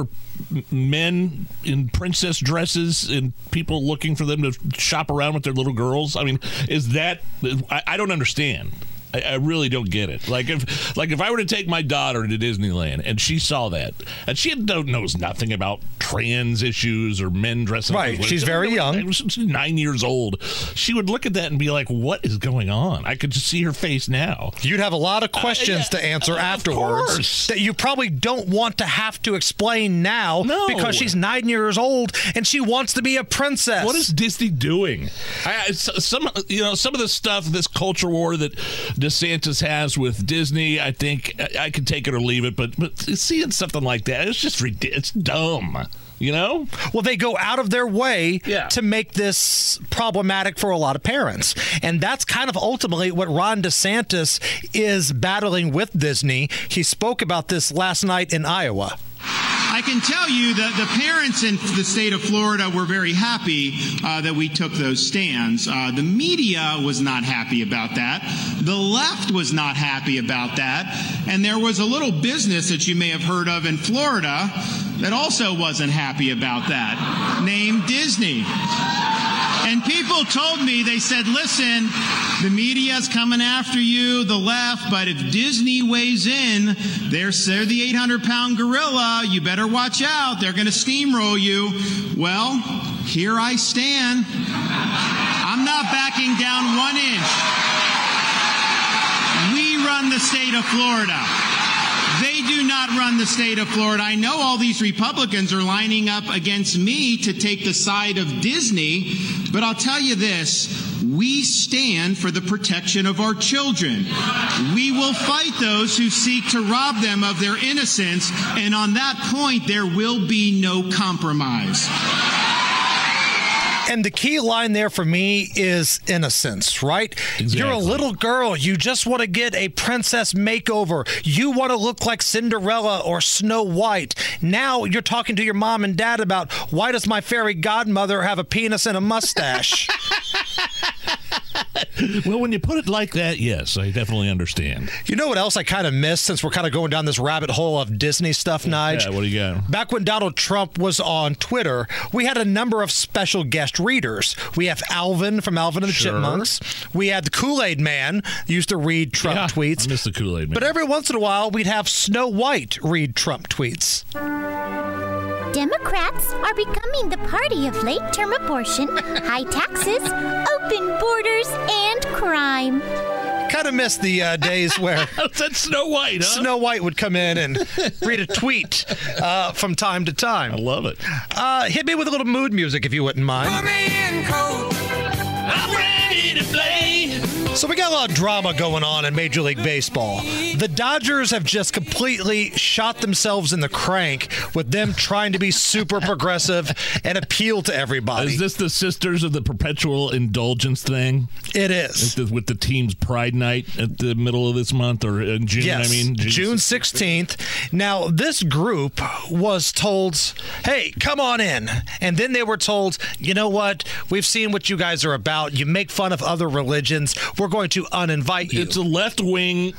men in princess dresses and people looking for them to shop around with their little girls? I mean, is that? I, I don't understand. I, I really don't get it. Like if, like if I were to take my daughter to Disneyland and she saw that, and she don't knows nothing about trans issues or men dressing, right? She's very young, she's nine years old. She would look at that and be like, "What is going on?" I could just see her face now. You'd have a lot of questions uh, yeah, to answer uh, afterwards that you probably don't want to have to explain now no. because she's nine years old and she wants to be a princess. What is Disney doing? I, some, you know, some of the stuff, this culture war that DeSantis has with Disney, I think I, I can take it or leave it, but but seeing something like that, it's just ridiculous. It's dumb. You know? Well, they go out of their way yeah. to make this problematic for a lot of parents. And that's kind of ultimately what Ron DeSantis is battling with Disney. He spoke about this last night in Iowa. I can tell you that the parents in the state of Florida were very happy uh, that we took those stands. Uh, the media was not happy about that. The left was not happy about that. And there was a little business that you may have heard of in Florida that also wasn't happy about that, named Disney. And people told me, they said, listen, the media's coming after you, the left, but if Disney weighs in, they're, they're the eight hundred pound gorilla. You better watch out. They're going to steamroll you. Well, here I stand. I'm not backing down one inch. We run the state of Florida. They do not run the state of Florida. I know all these Republicans are lining up against me to take the side of Disney, but I'll tell you this, we stand for the protection of our children. We will fight those who seek to rob them of their innocence, and on that point, there will be no compromise. And the key line there for me is innocence, right? Exactly. You're a little girl. You just want to get a princess makeover. You want to look like Cinderella or Snow White. Now you're talking to your mom and dad about, why does my fairy godmother have a penis and a mustache? Well, when you put it like that, yes, I definitely understand. You know what else I kind of missed since we're kind of going down this rabbit hole of Disney stuff, Nige? Yeah, what do you got? Back when Donald Trump was on Twitter, we had a number of special guest readers. We have Alvin from Alvin and the Sure. Chipmunks. We had the Kool-Aid Man used to read Trump Yeah, tweets. I miss the Kool-Aid Man. But every once in a while, we'd have Snow White read Trump tweets. Democrats are becoming the party of late-term abortion, high taxes, open borders, and crime. Kind of missed the uh, days where that's Snow White, huh? Snow White would come in and read a tweet uh, from time to time. I love it. Uh, hit me with a little mood music if you wouldn't mind. Put me in cold. I'm ready to play. So we got a lot of drama going on in Major League Baseball. The Dodgers have just completely shot themselves in the crank with them trying to be super progressive and appeal to everybody. Is this the Sisters of the Perpetual Indulgence thing? It is. With the, with the team's Pride Night at the middle of this month, or in June, Yes, I mean? June sixteenth. Now, this group was told, hey, come on in. And then they were told, you know what? We've seen what you guys are about. You make fun of other religions. We're going to uninvite you. It's a left-wing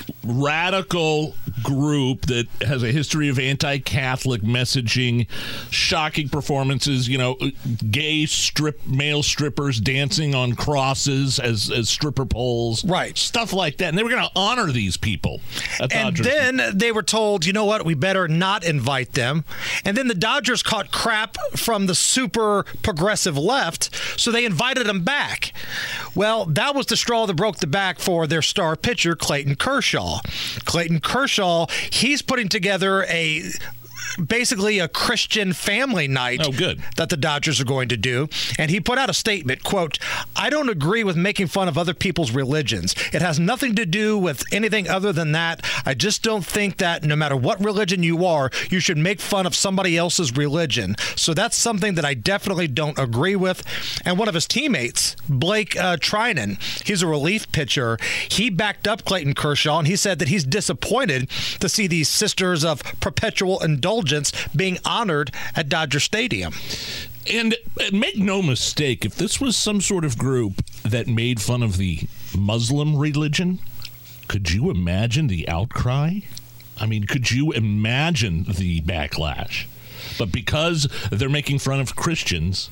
radical group that has a history of anti-Catholic messaging, shocking performances, you know, gay strip male strippers dancing on crosses as, as stripper poles. Right. Stuff like that. And they were going to honor these people. at And Dodgers. then they were told, you know what, we better not invite them. And then the Dodgers caught crap from the super progressive left, so they invited them back. Well, that was the straw that broke the back for their star pitcher, Clayton Kershaw. Clayton Kershaw, he's putting together a basically a Christian family night oh, good. that the Dodgers are going to do. And he put out a statement, quote, I don't agree with making fun of other people's religions. It has nothing to do with anything other than that. I just don't think that no matter what religion you are, you should make fun of somebody else's religion. So that's something that I definitely don't agree with. And one of his teammates, Blake uh, Trinan, he's a relief pitcher. He backed up Clayton Kershaw, and he said that he's disappointed to see these Sisters of Perpetual Indulgence being honored at Dodger Stadium. And make no mistake, if this was some sort of group that made fun of the Muslim religion, could you imagine the outcry? I mean, could you imagine the backlash? But because they're making fun of Christians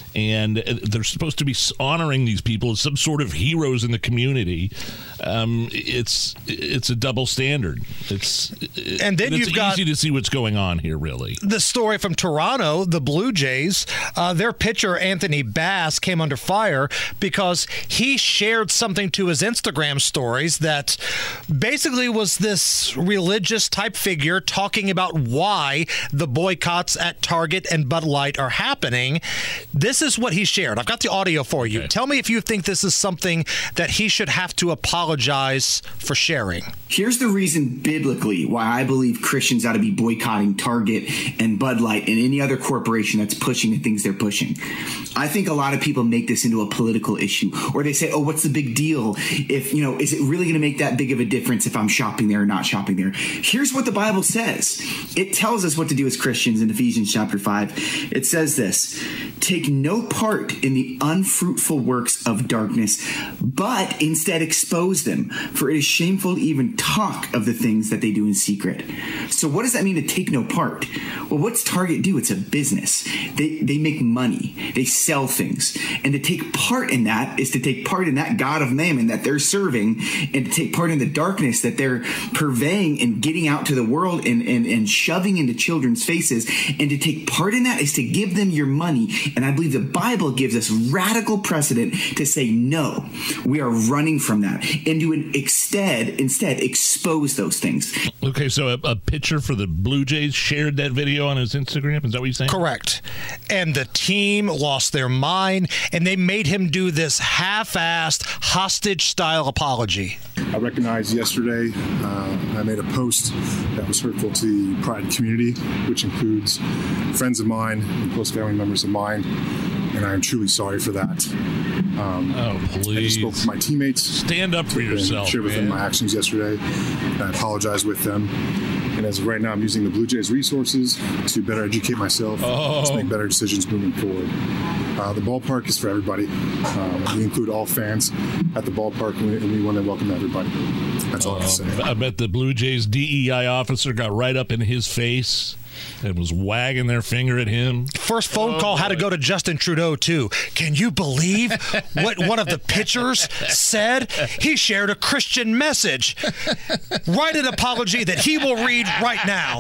and they're supposed to be honoring these people as some sort of heroes in the community, um, it's it's a double standard. It's and then it's you've got easy to see what's going on here, really. The story from Toronto, the Blue Jays, uh, their pitcher Anthony Bass came under fire because he shared something to his Instagram stories that basically was this religious type figure talking about why the boycotts at Target and Bud Light are happening. This is what he shared. I've got the audio for you. Okay. Tell me if you think this is something that he should have to apologize for sharing. Here's the reason biblically why I believe Christians ought to be boycotting Target and Bud Light and any other corporation that's pushing the things they're pushing. I think a lot of people make this into a political issue, or they say, oh, what's the big deal? If, you know, is it really going to make that big of a difference if I'm shopping there or not shopping there? Here's what the Bible says. It tells us what to do as Christians in Ephesians chapter five. It says this: take no part in the unfruitful works of darkness, but instead expose them, for it is shameful to even talk of the things that they do in secret. So what does that mean, to take no part? Well, what's Target do? It's a business. They they make money. They sell things. And to take part in that is to take part in that God of Mammon that they're serving, and to take part in the darkness that they're purveying and getting out to the world and, and, and shoving into children's faces. And to take part in that is to give them your money. And I believe the Bible gives us radical precedent to say, no, we are running from that, and to instead, instead expose those things. Okay, so a, a pitcher for the Blue Jays shared that video on his Instagram? Is that what you're saying? Correct. And the team lost their mind, and they made him do this half-assed, hostage-style apology. I recognized yesterday uh, I made a post that was hurtful to the Pride community, which includes friends of mine and close family members of mine, and I am truly sorry for that. Um, oh, please. I just spoke to my teammates. Stand up for yourself, shared with man. them my actions yesterday, and I apologize with them. And as of right now, I'm using the Blue Jays resources to better educate myself, oh. to make better decisions moving forward. Uh, the ballpark is for everybody. Um, we include all fans at the ballpark, and we, and we want to welcome everybody. That's all uh, I have to say. I bet the Blue Jays D E I officer got right up in his face and was wagging their finger at him. First phone oh, call boy. had to go to Justin Trudeau, too. Can you believe what one of the pitchers said? He shared a Christian message. Write an apology that he will read right now.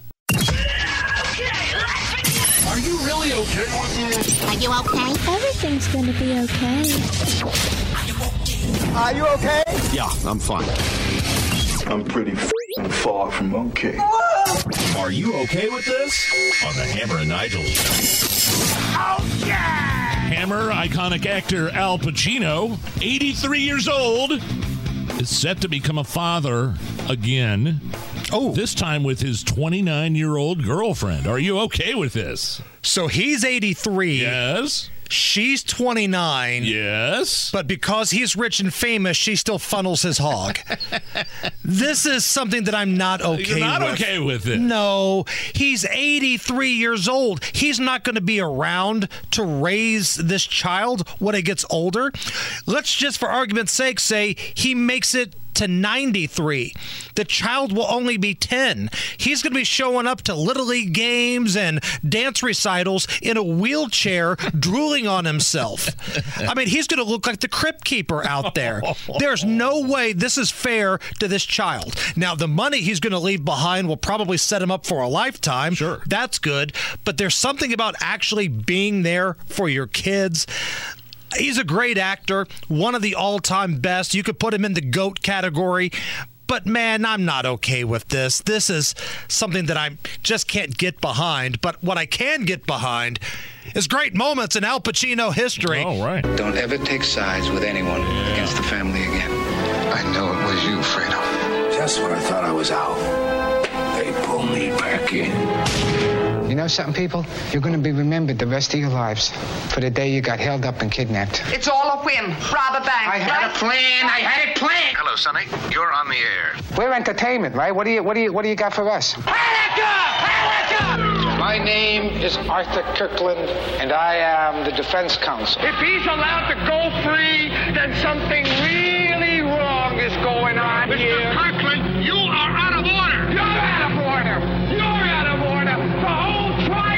Are you really okay with this? Are you okay? Everything's gonna be okay. Are you okay? Yeah, I'm fine. I'm pretty f***ing far from okay. Are you okay with this? On the Hammer and Nigel Show. Oh, yeah! Hammer iconic actor Al Pacino, eighty-three years old, is set to become a father again. Oh, this time with his twenty-nine-year-old girlfriend. Are you okay with this? So he's eighty-three. Yes. She's twenty-nine. Yes. But because he's rich and famous, she still funnels his hog. This is something that I'm not okay with. You're not with. okay with it. No. He's eighty-three years old. He's not going to be around to raise this child when it gets older. Let's just, for argument's sake, say he makes it to ninety-three. The child will only be ten. He's going to be showing up to Little League games and dance recitals in a wheelchair, drooling on himself. I mean, he's going to look like the Crypt Keeper out there. There's no way this is fair to this child. Now, the money he's going to leave behind will probably set him up for a lifetime. Sure. That's good. But there's something about actually being there for your kids. He's a great actor, one of the all-time best. You could put him in the GOAT category. But, man, I'm not okay with this. This is something that I just can't get behind. But what I can get behind is great moments in Al Pacino history. All right. Don't ever take sides with anyone yeah. against the family again. I know it was you, Fredo. Just when I thought I was out, they pulled me back in. You know something, people? You're going to be remembered the rest of your lives for the day you got held up and kidnapped. It's all a whim. Rob a bank. I had right? a plan. I had it planned. Hello, Sonny. You're on the air. We're entertainment, right? What do you, what do you, what do you got for us? My name is Arthur Kirkland, and I am the defense counsel. If he's allowed to go free, then something really wrong is going on Mister here. Mister Kirkland, you are out of order. You're out of order. You're out of order. The whole trial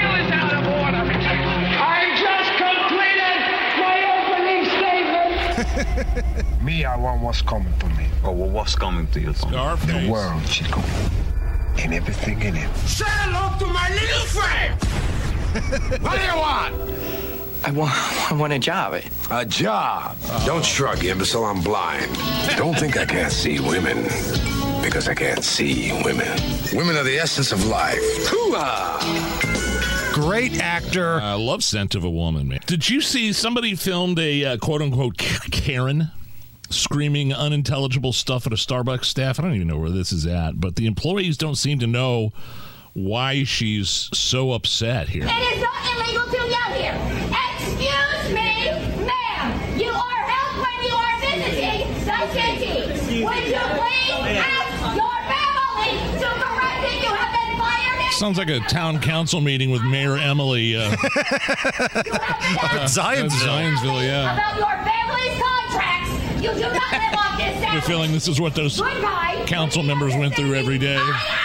me, I want what's coming to me. Oh, well, what's coming to you, Tom? The world, Chico. And everything in it. Say hello to my little friend! What do you want? I want, I want a job. A job? Oh. Don't shrug, imbecile. I'm blind. Don't think I can't see women. Because I can't see women. Women are the essence of life. Hoo-ah! Great actor. I love Scent of a Woman, man. Did you see somebody filmed a uh, quote-unquote Karen screaming unintelligible stuff at a Starbucks staff? I don't even know where this is at, but the employees don't seem to know why she's so upset here. It is not illegal to yell here. Excuse me, ma'am. You are held when you are visiting the city. Would you please ask your family to correct it? You have been fired. Sounds like a town council meeting with Mayor Emily. Uh, uh, Zionsville. Zionsville, yeah. About your family's contracts. You do not live on this I have a feeling this is what those Goodbye. council members went through every day.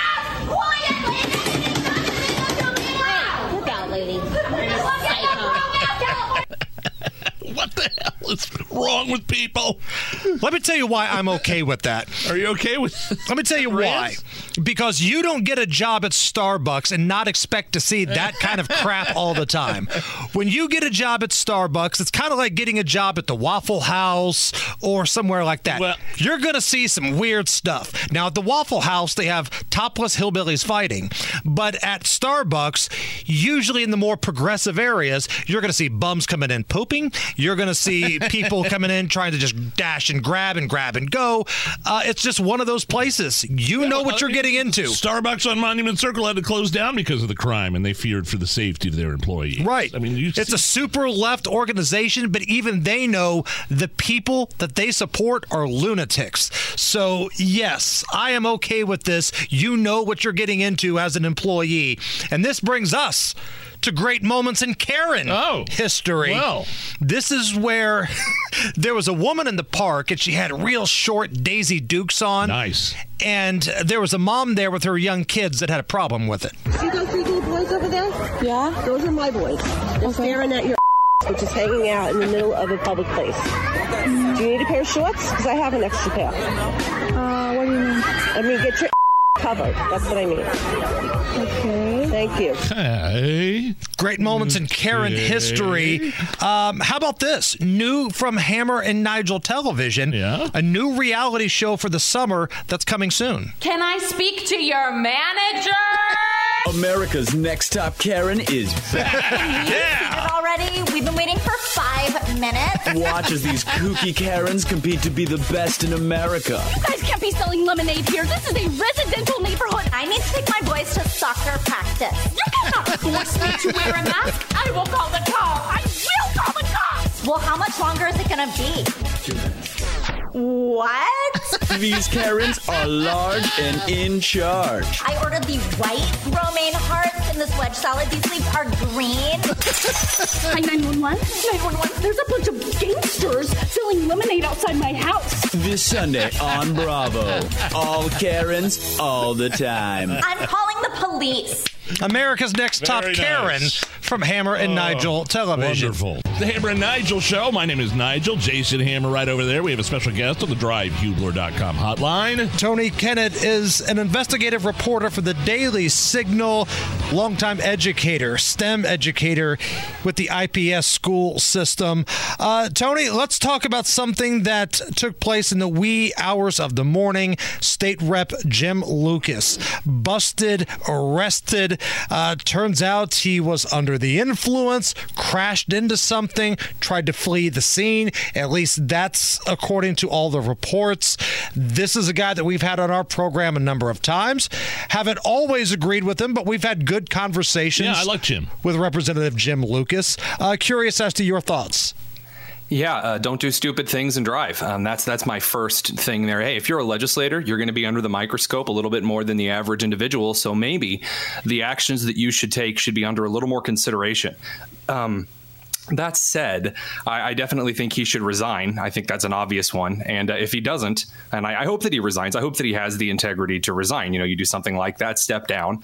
What the hell is wrong with people? Let me tell you why I'm okay with that. Are you okay with Let me tell you why. Because you don't get a job at Starbucks and not expect to see that kind of crap all the time. When you get a job at Starbucks, it's kind of like getting a job at the Waffle House or somewhere like that. Well, you're going to see some weird stuff. Now, at the Waffle House, they have topless hillbillies fighting. But at Starbucks, usually in the more progressive areas, you're going to see bums coming in pooping. You're going to see people coming in trying to just dash and grab and grab and go. Uh, it's just one of those places. You know what you're getting into. Starbucks on Monument Circle had to close down because of the crime, and they feared for the safety of their employees. Right. I mean, you it's a super left organization, but even they know the people that they support are lunatics. So, yes, I am okay with this. You know what you're getting into as an employee. And this brings us to great moments in Karen oh, history. Well. This is where there was a woman in the park, and she had real short Daisy Dukes on. Nice. And there was a mom there with her young kids that had a problem with it. See those three little boys over there? Yeah? Those are my boys. They're staring at your which is hanging out in the middle of a public place. Do you need a pair of shorts? Because I have an extra pair. Uh, what do you mean? I mean, get your covered. That's what I mean. Okay. Thank you. Hey. Great moments in Karen okay. history. Um, how about this? New from Hammer and Nigel Television. Yeah. A new reality show for the summer that's coming soon. Can I speak to your manager? America's Next Top Karen is back. Yeah. Already, we've been waiting for five minutes. Watch as these kooky Karens compete to be the best in America. You guys can't be selling lemonade here. This is a residential neighborhood. I need to take my boys to soccer practice. You cannot force me to wear a mask. I will call the cops. I will call the cops. Well, how much longer is it going to be? Two minutes. What? These Karens are large and in charge. I ordered the white romaine hearts in this wedge salad. These leaves are green. Hi, nine one one. nine one one. There's a bunch of gangsters selling lemonade outside my house. This Sunday on Bravo. All Karens, all the time. I'm calling the police. America's Next Top Very Karen nice. from Hammer and oh, Nigel Television. Wonderful. The Hammer and Nigel Show. My name is Nigel. Jason Hammer right over there. We have a special guest on the drive hubler dot com hotline. Tony Kennett is an investigative reporter for the Daily Signal, longtime educator, STEM educator with the I P S school system. Uh, Tony, let's talk about something that took place in the wee hours of the morning. State Rep Jim Lucas busted, arrested. Uh, turns out he was under the influence, crashed into something, tried to flee the scene. At least that's according to all the reports. This is a guy that we've had on our program a number of times. Haven't always agreed with him, but we've had good conversations. Yeah, I like Jim. With Representative Jim Lucas. Uh, curious as to your thoughts. Yeah, uh, don't do stupid things and drive. Um, that's that's my first thing there. Hey, if you're a legislator, you're going to be under the microscope a little bit more than the average individual. So maybe the actions that you should take should be under a little more consideration. Um, that said, I, I definitely think he should resign. I think that's an obvious one. And uh, if he doesn't, and I, I hope that he resigns, I hope that he has the integrity to resign. You know, you do something like that, step down.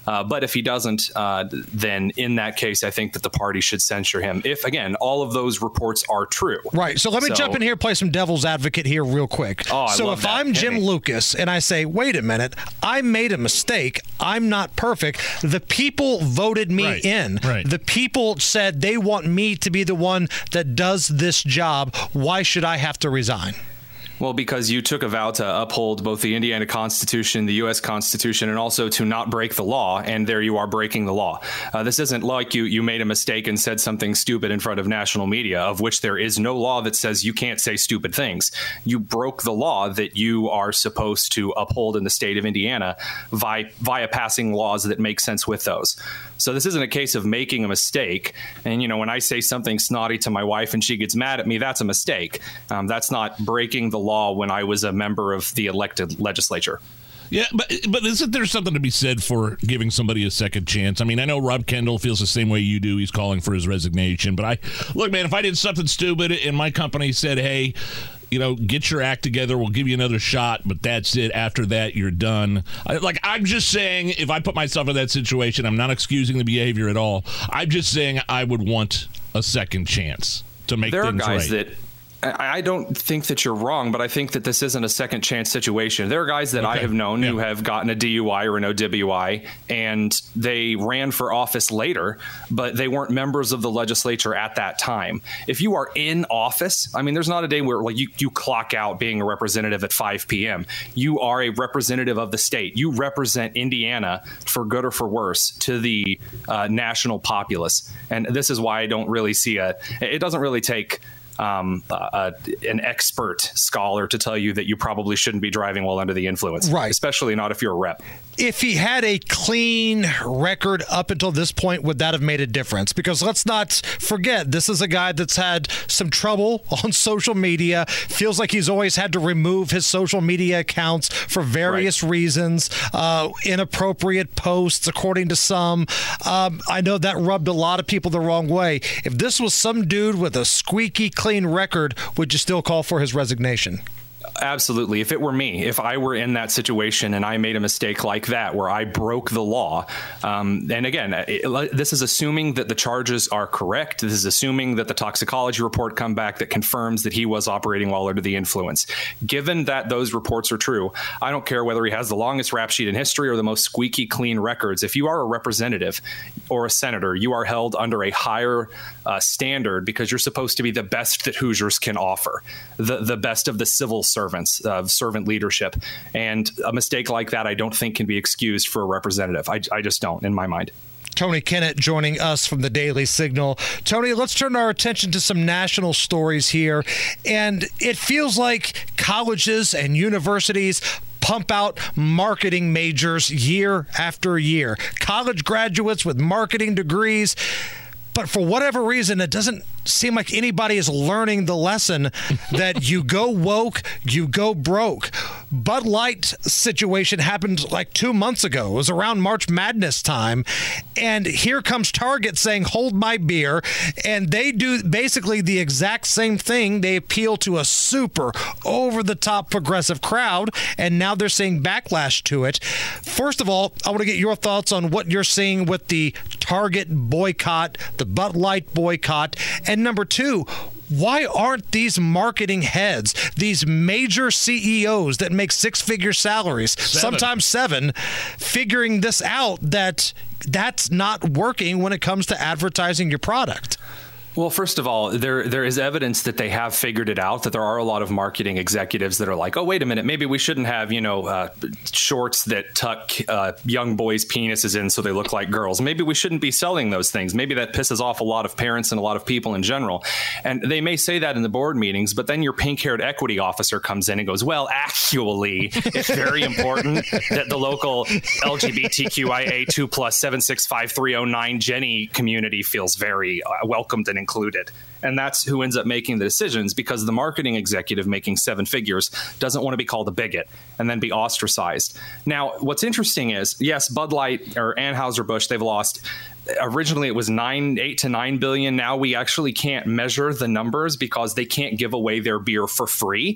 Uh, but if he doesn't, uh, then in that case, I think that the party should censure him. If, again, all of those reports are true. Right. So let me so, jump in here, play some devil's advocate here real quick. Oh, I so love if that. I'm Hit Jim me. Lucas and I say, wait a minute, I made a mistake. I'm not perfect. The people voted me Right. in. Right. The people said they want me to be the one that does this job. Why should I have to resign? Well, because you took a vow to uphold both the Indiana Constitution, the U S Constitution, and also to not break the law. And there you are breaking the law. Uh, this isn't like you you made a mistake and said something stupid in front of national media, of which there is no law that says you can't say stupid things. You broke the law that you are supposed to uphold in the state of Indiana via, via passing laws that make sense with those. So this isn't a case of making a mistake. And, you know, when I say something snotty to my wife and she gets mad at me, that's a mistake. Um, that's not breaking the law when I was a member of the elected legislature. Yeah, but but isn't there something to be said for giving somebody a second chance? I mean, I know Rob Kendall feels the same way you do. He's calling for his resignation. But I look, man, if I did something stupid and my company said, hey, you know, get your act together, we'll give you another shot, but that's it. After that, you're done. I, like, I'm just saying, if I put myself in that situation, I'm not excusing the behavior at all. I'm just saying I would want a second chance to make there things are guys right. that I don't think that you're wrong, but I think that this isn't a second chance situation. There are guys that okay. I have known yeah. who have gotten a D U I or an O W I, and they ran for office later, but they weren't members of the legislature at that time. If you are in office, I mean, there's not a day where like you, you clock out being a representative at five p.m. You are a representative of the state. You represent Indiana, for good or for worse, to the uh, national populace. And this is why I don't really see a, it doesn't really take Um, uh, an expert scholar to tell you that you probably shouldn't be driving while under the influence. Right. Especially not if you're a rep. If he had a clean record up until this point, would that have made a difference? Because let's not forget, this is a guy that's had some trouble on social media, feels like he's always had to remove his social media accounts for various right. reasons, uh, inappropriate posts, according to some. Um, I know that rubbed a lot of people the wrong way. If this was some dude with a squeaky clean record, would you still call for his resignation? Absolutely. If it were me, if I were in that situation and I made a mistake like that where I broke the law, um, and again, it, this is assuming that the charges are correct. This is assuming that the toxicology report come back that confirms that he was operating while under the influence. Given that those reports are true, I don't care whether he has the longest rap sheet in history or the most squeaky clean records. If you are a representative or a senator, you are held under a higher uh, standard because you're supposed to be the best that Hoosiers can offer, the, the best of the civil service. Servants of servant leadership, and a mistake like that I don't think can be excused for a representative. I, I just don't, in my mind. Tony Kennett joining us from the Daily Signal. Tony, let's turn our attention to some national stories here. And it feels like colleges and universities pump out marketing majors year after year. College graduates with marketing degrees. But for whatever reason, it doesn't seem like anybody is learning the lesson that you go woke, you go broke. Bud Light situation happened like two months ago. It was around March Madness time. And here comes Target saying, hold my beer. And they do basically the exact same thing. They appeal to a super over-the-top progressive crowd. And now they're seeing backlash to it. First of all, I want to get your thoughts on what you're seeing with the Target boycott, the Bud Light boycott. And number two, why aren't these marketing heads, these major C E Os that make six-figure salaries, seven. sometimes seven, figuring this out that that's not working when it comes to advertising your product? Well, first of all, there there is evidence that they have figured it out, that there are a lot of marketing executives that are like, oh, wait a minute, maybe we shouldn't have, you know, uh, shorts that tuck uh, young boys' penises in so they look like girls. Maybe we shouldn't be selling those things. Maybe that pisses off a lot of parents and a lot of people in general. And they may say that in the board meetings, but then your pink-haired equity officer comes in and goes, well, actually, it's very important that the local L G B T Q I A two plus seven six five three zero nine Jenny community feels very uh, welcomed and included. And that's who ends up making the decisions, because the marketing executive making seven figures doesn't want to be called a bigot and then be ostracized. Now, what's interesting is, yes, Bud Light or Anheuser-Busch, they've lost. Originally, it was nine, eight to nine billion. Now we actually can't measure the numbers because they can't give away their beer for free.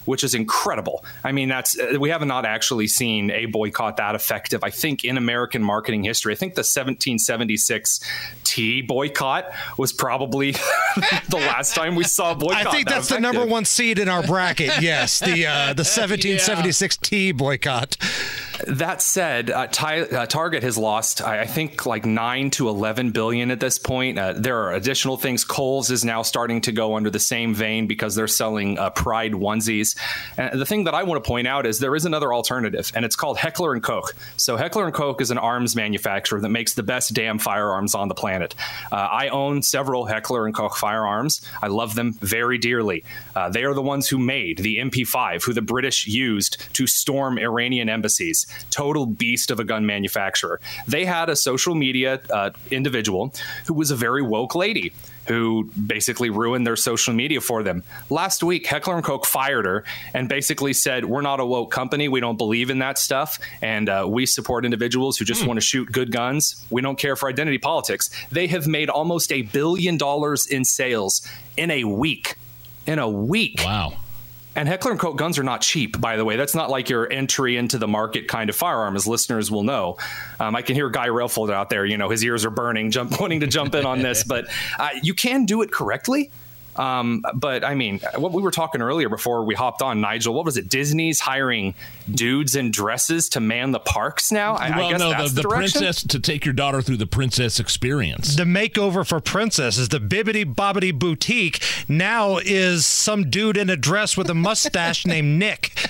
which is incredible. I mean, that's we have not actually seen a boycott that effective, I think, in American marketing history. I think the seventeen seventy-six tea boycott was probably the last time we saw a boycott. I think that that's effective. the number one seed in our bracket. Yes, the uh, the seventeen seventy-six yeah. tea boycott. That said, uh, Ty, uh, Target has lost, I, I think, like nine to eleven billion at this point. Uh, there are additional things. Kohl's is now starting to go under the same vein because they're selling uh, Pride onesies. And the thing that I want to point out is there is another alternative, and it's called Heckler and Koch. So Heckler and Koch is an arms manufacturer that makes the best damn firearms on the planet. Uh, I own several Heckler and Koch firearms. I love them very dearly. Uh, they are the ones who made the M P five, who the British used to storm Iranian embassies. Total beast of a gun manufacturer. They had a social media uh, individual who was a very woke lady who basically ruined their social media for them. Last week, Heckler and Koch fired her and basically said, we're not a woke company. We don't believe in that stuff. And uh, we support individuals who just mm. want to shoot good guns. We don't care for identity politics. They have made almost a billion dollars in sales in a week. In a week. Wow. And Heckler and Koch guns are not cheap, by the way. That's not like your entry into the market kind of firearm, as listeners will know. Um, I can hear Guy Railfold out there, you know, his ears are burning, jump, wanting to jump in on this. But uh, you can do it correctly. Um, but I mean, what we were talking earlier before we hopped on, Nigel, what was it? Disney's hiring dudes in dresses to man the parks now? I, well, I guess no, that's the, the, the princess, to take your daughter through the princess experience. The makeover for princesses, the Bibbidi Bobbidi Boutique, now is some dude in a dress with a mustache named Nick.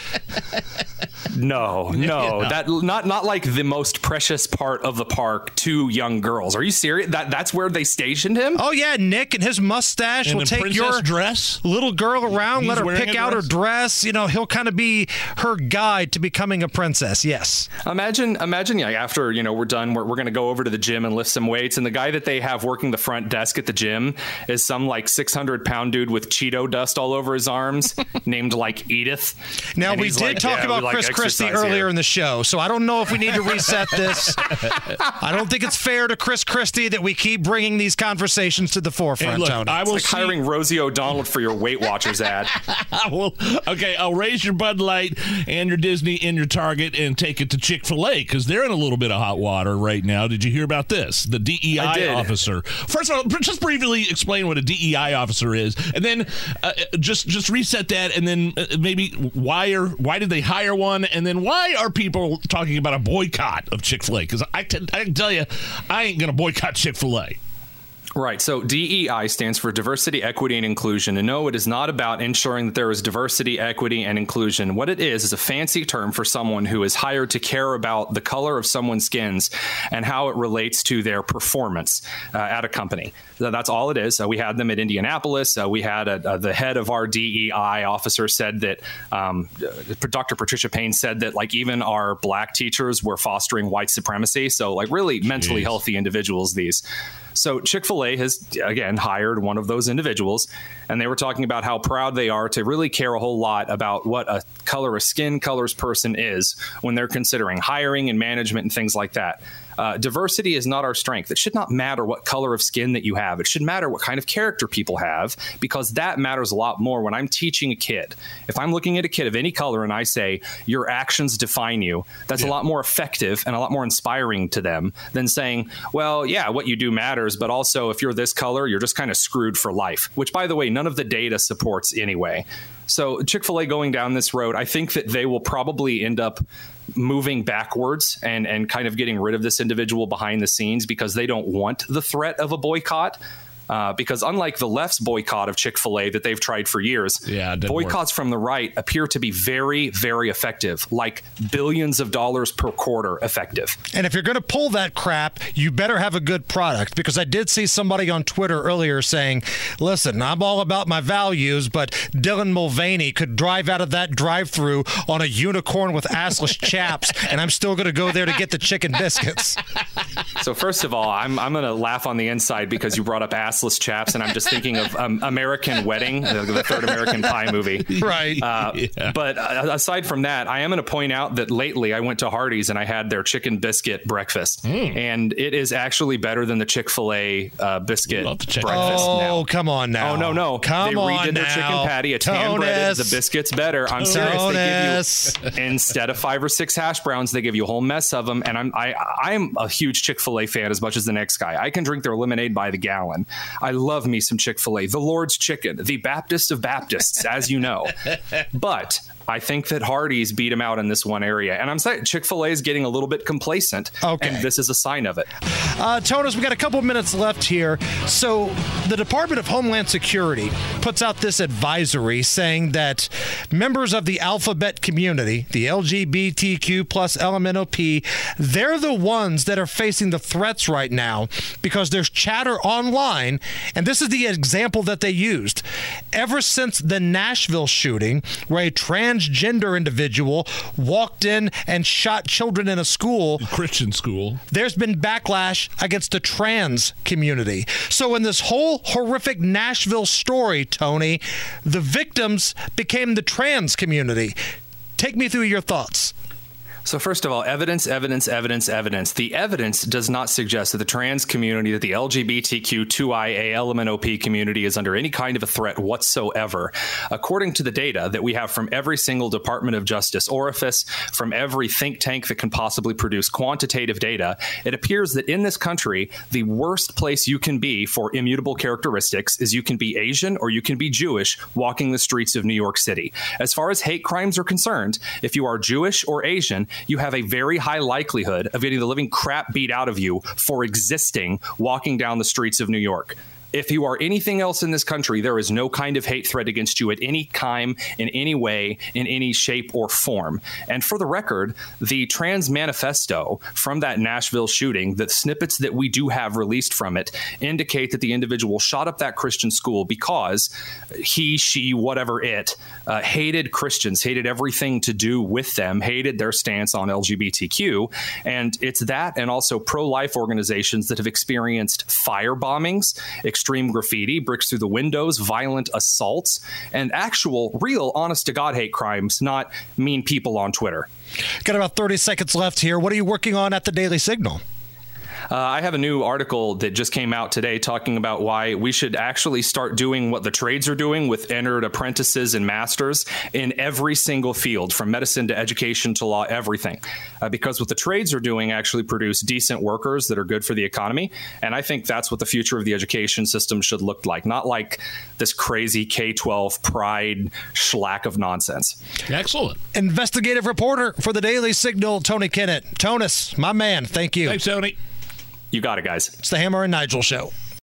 No, no, Yeah. that not not like the most precious part of the park to young girls. Are you serious? That that's where they stationed him? Oh yeah, Nick and his mustache And will a take princess your dress? little girl around, He's let her wearing pick a out her dress? dress. You know, he'll kind of be her guide to becoming a princess. Yes. Imagine, imagine, yeah. After you know we're done, we're, we're going to go over to the gym and lift some weights, and the guy that they have working the front desk at the gym is some like six hundred pound dude with Cheeto dust all over his arms, named like Edith. Now And we he's did like, talk "Yeah, we about like Chris Christie exercise earlier here." in the show, so I don't know if we need to reset this. I don't think it's fair to Chris Christie that we keep bringing these conversations to the forefront, And look, Tony. I will It's like hiring Rosie O'Donnell for your Weight Watchers ad. well, okay, I'll raise your Bud Light and your Disney and your Target and take it to Chick-fil-A because they're in a little bit of hot water right now. Did you hear about this? The D E I, I did. officer. First of all, just briefly explain what a D E I officer is, and then uh, just just reset that, and then uh, maybe why are why did they hire one, and then why are people talking about a boycott of Chick-fil-A? Because I, t- I can tell you, I ain't going to boycott Chick-fil-A. Right. So D E I stands for diversity, equity, and inclusion. And no, it is not about ensuring that there is diversity, equity, and inclusion. What it is is a fancy term for someone who is hired to care about the color of someone's skins and how it relates to their performance uh, at a company. So that's all it is. Uh, we had them at Indianapolis. Uh, we had a, a, the head of our D E I officer said that um, Doctor Patricia Payne said that like even our black teachers were fostering white supremacy. So like really mentally Jeez. healthy individuals, these. So Chick-fil-A has, again, hired one of those individuals, and they were talking about how proud they are to really care a whole lot about what a color of skin colors person is when they're considering hiring and management and things like that. Uh, diversity is not our strength. It should not matter what color of skin that you have. It should matter what kind of character people have, because that matters a lot more when I'm teaching a kid. If I'm looking at a kid of any color and I say, your actions define you, that's yeah. a lot more effective and a lot more inspiring to them than saying, well, yeah, what you do matters, but also if you're this color, you're just kind of screwed for life, which, by the way, none of the data supports anyway. So Chick-fil-A going down this road, I think that they will probably end up moving backwards and, and kind of getting rid of this individual behind the scenes because they don't want the threat of a boycott. Uh, because unlike the left's boycott of Chick-fil-A that they've tried for years, yeah, boycotts work. from the right appear to be very, very effective, like billions of dollars per quarter effective. And if you're going to pull that crap, you better have a good product, because I did see somebody on Twitter earlier saying, listen, I'm all about my values, but Dylan Mulvaney could drive out of that drive-thru on a unicorn with assless chaps, and I'm still going to go there to get the chicken biscuits. So first of all, I'm I'm going to laugh on the inside because you brought up ass assless chaps, and I'm just thinking of um, American Wedding, the, the third American Pie movie. Right. Uh, Yeah. But uh, aside from that, I am going to point out that lately I went to Hardee's and I had their chicken biscuit breakfast, and it is actually better than the Chick-fil-A uh, biscuit breakfast Oh, now. come on now. Oh, no, no. Come they on redid their now. chicken patty. It's hand-breaded. Tonus. The biscuit's better. I'm serious. They give you, instead of five or six hash browns, they give you a whole mess of them. And I'm I, I'm a huge Chick-fil-A fan as much as the next guy. I can drink their lemonade by the gallon. I love me some Chick-fil-A. The Lord's Chicken, the Baptist of Baptists, as you know. But I think that Hardee's beat him out in this one area. And I'm saying Chick-fil-A is getting a little bit complacent. Okay. And this is a sign of it. Uh, Tonus, we got a couple minutes left here. So the Department of Homeland Security puts out this advisory saying that members of the alphabet community, the L G B T Q plus L M N O P, they're the ones that are facing the threats right now because there's chatter online. And this is the example that they used. Ever since the Nashville shooting, where a transgender individual walked in and shot children in a school, Christian school, there's been backlash against the trans community. So in this whole horrific Nashville story, Tony, the victims became the trans community. Take me through your thoughts. So first of all, evidence, evidence, evidence, evidence. The evidence does not suggest that the trans community, that the L G B T Q two I A L M N O P community is under any kind of a threat whatsoever. According to the data that we have from every single Department of Justice orifice, from every think tank that can possibly produce quantitative data, it appears that in this country, the worst place you can be for immutable characteristics is you can be Asian or you can be Jewish walking the streets of New York City. As far as hate crimes are concerned, if you are Jewish or Asian, you have a very high likelihood of getting the living crap beat out of you for existing walking down the streets of New York. If you are anything else in this country, there is no kind of hate threat against you at any time, in any way, in any shape or form. And for the record, the trans manifesto from that Nashville shooting, the snippets that we do have released from it, indicate that the individual shot up that Christian school because he, she, whatever it, uh, hated Christians, hated everything to do with them, hated their stance on L G B T Q. And it's that and also pro-life organizations that have experienced fire bombings, extreme graffiti, bricks through the windows, violent assaults, and actual, real, honest-to-God hate crimes, not mean people on Twitter. Got about thirty seconds left here. What are you working on at the Daily Signal? Uh, I have a new article that just came out today talking about why we should actually start doing what the trades are doing with entered apprentices and masters in every single field, from medicine to education to law, everything. Uh, because what the trades are doing actually produce decent workers that are good for the economy. And I think that's what the future of the education system should look like, not like this crazy K twelve pride schlack of nonsense. Excellent. Investigative reporter for the Daily Signal, Tony Kinnett. Tonus, my man, thank you. Thanks, Tony. You got it, guys. It's the Hammer and Nigel Show.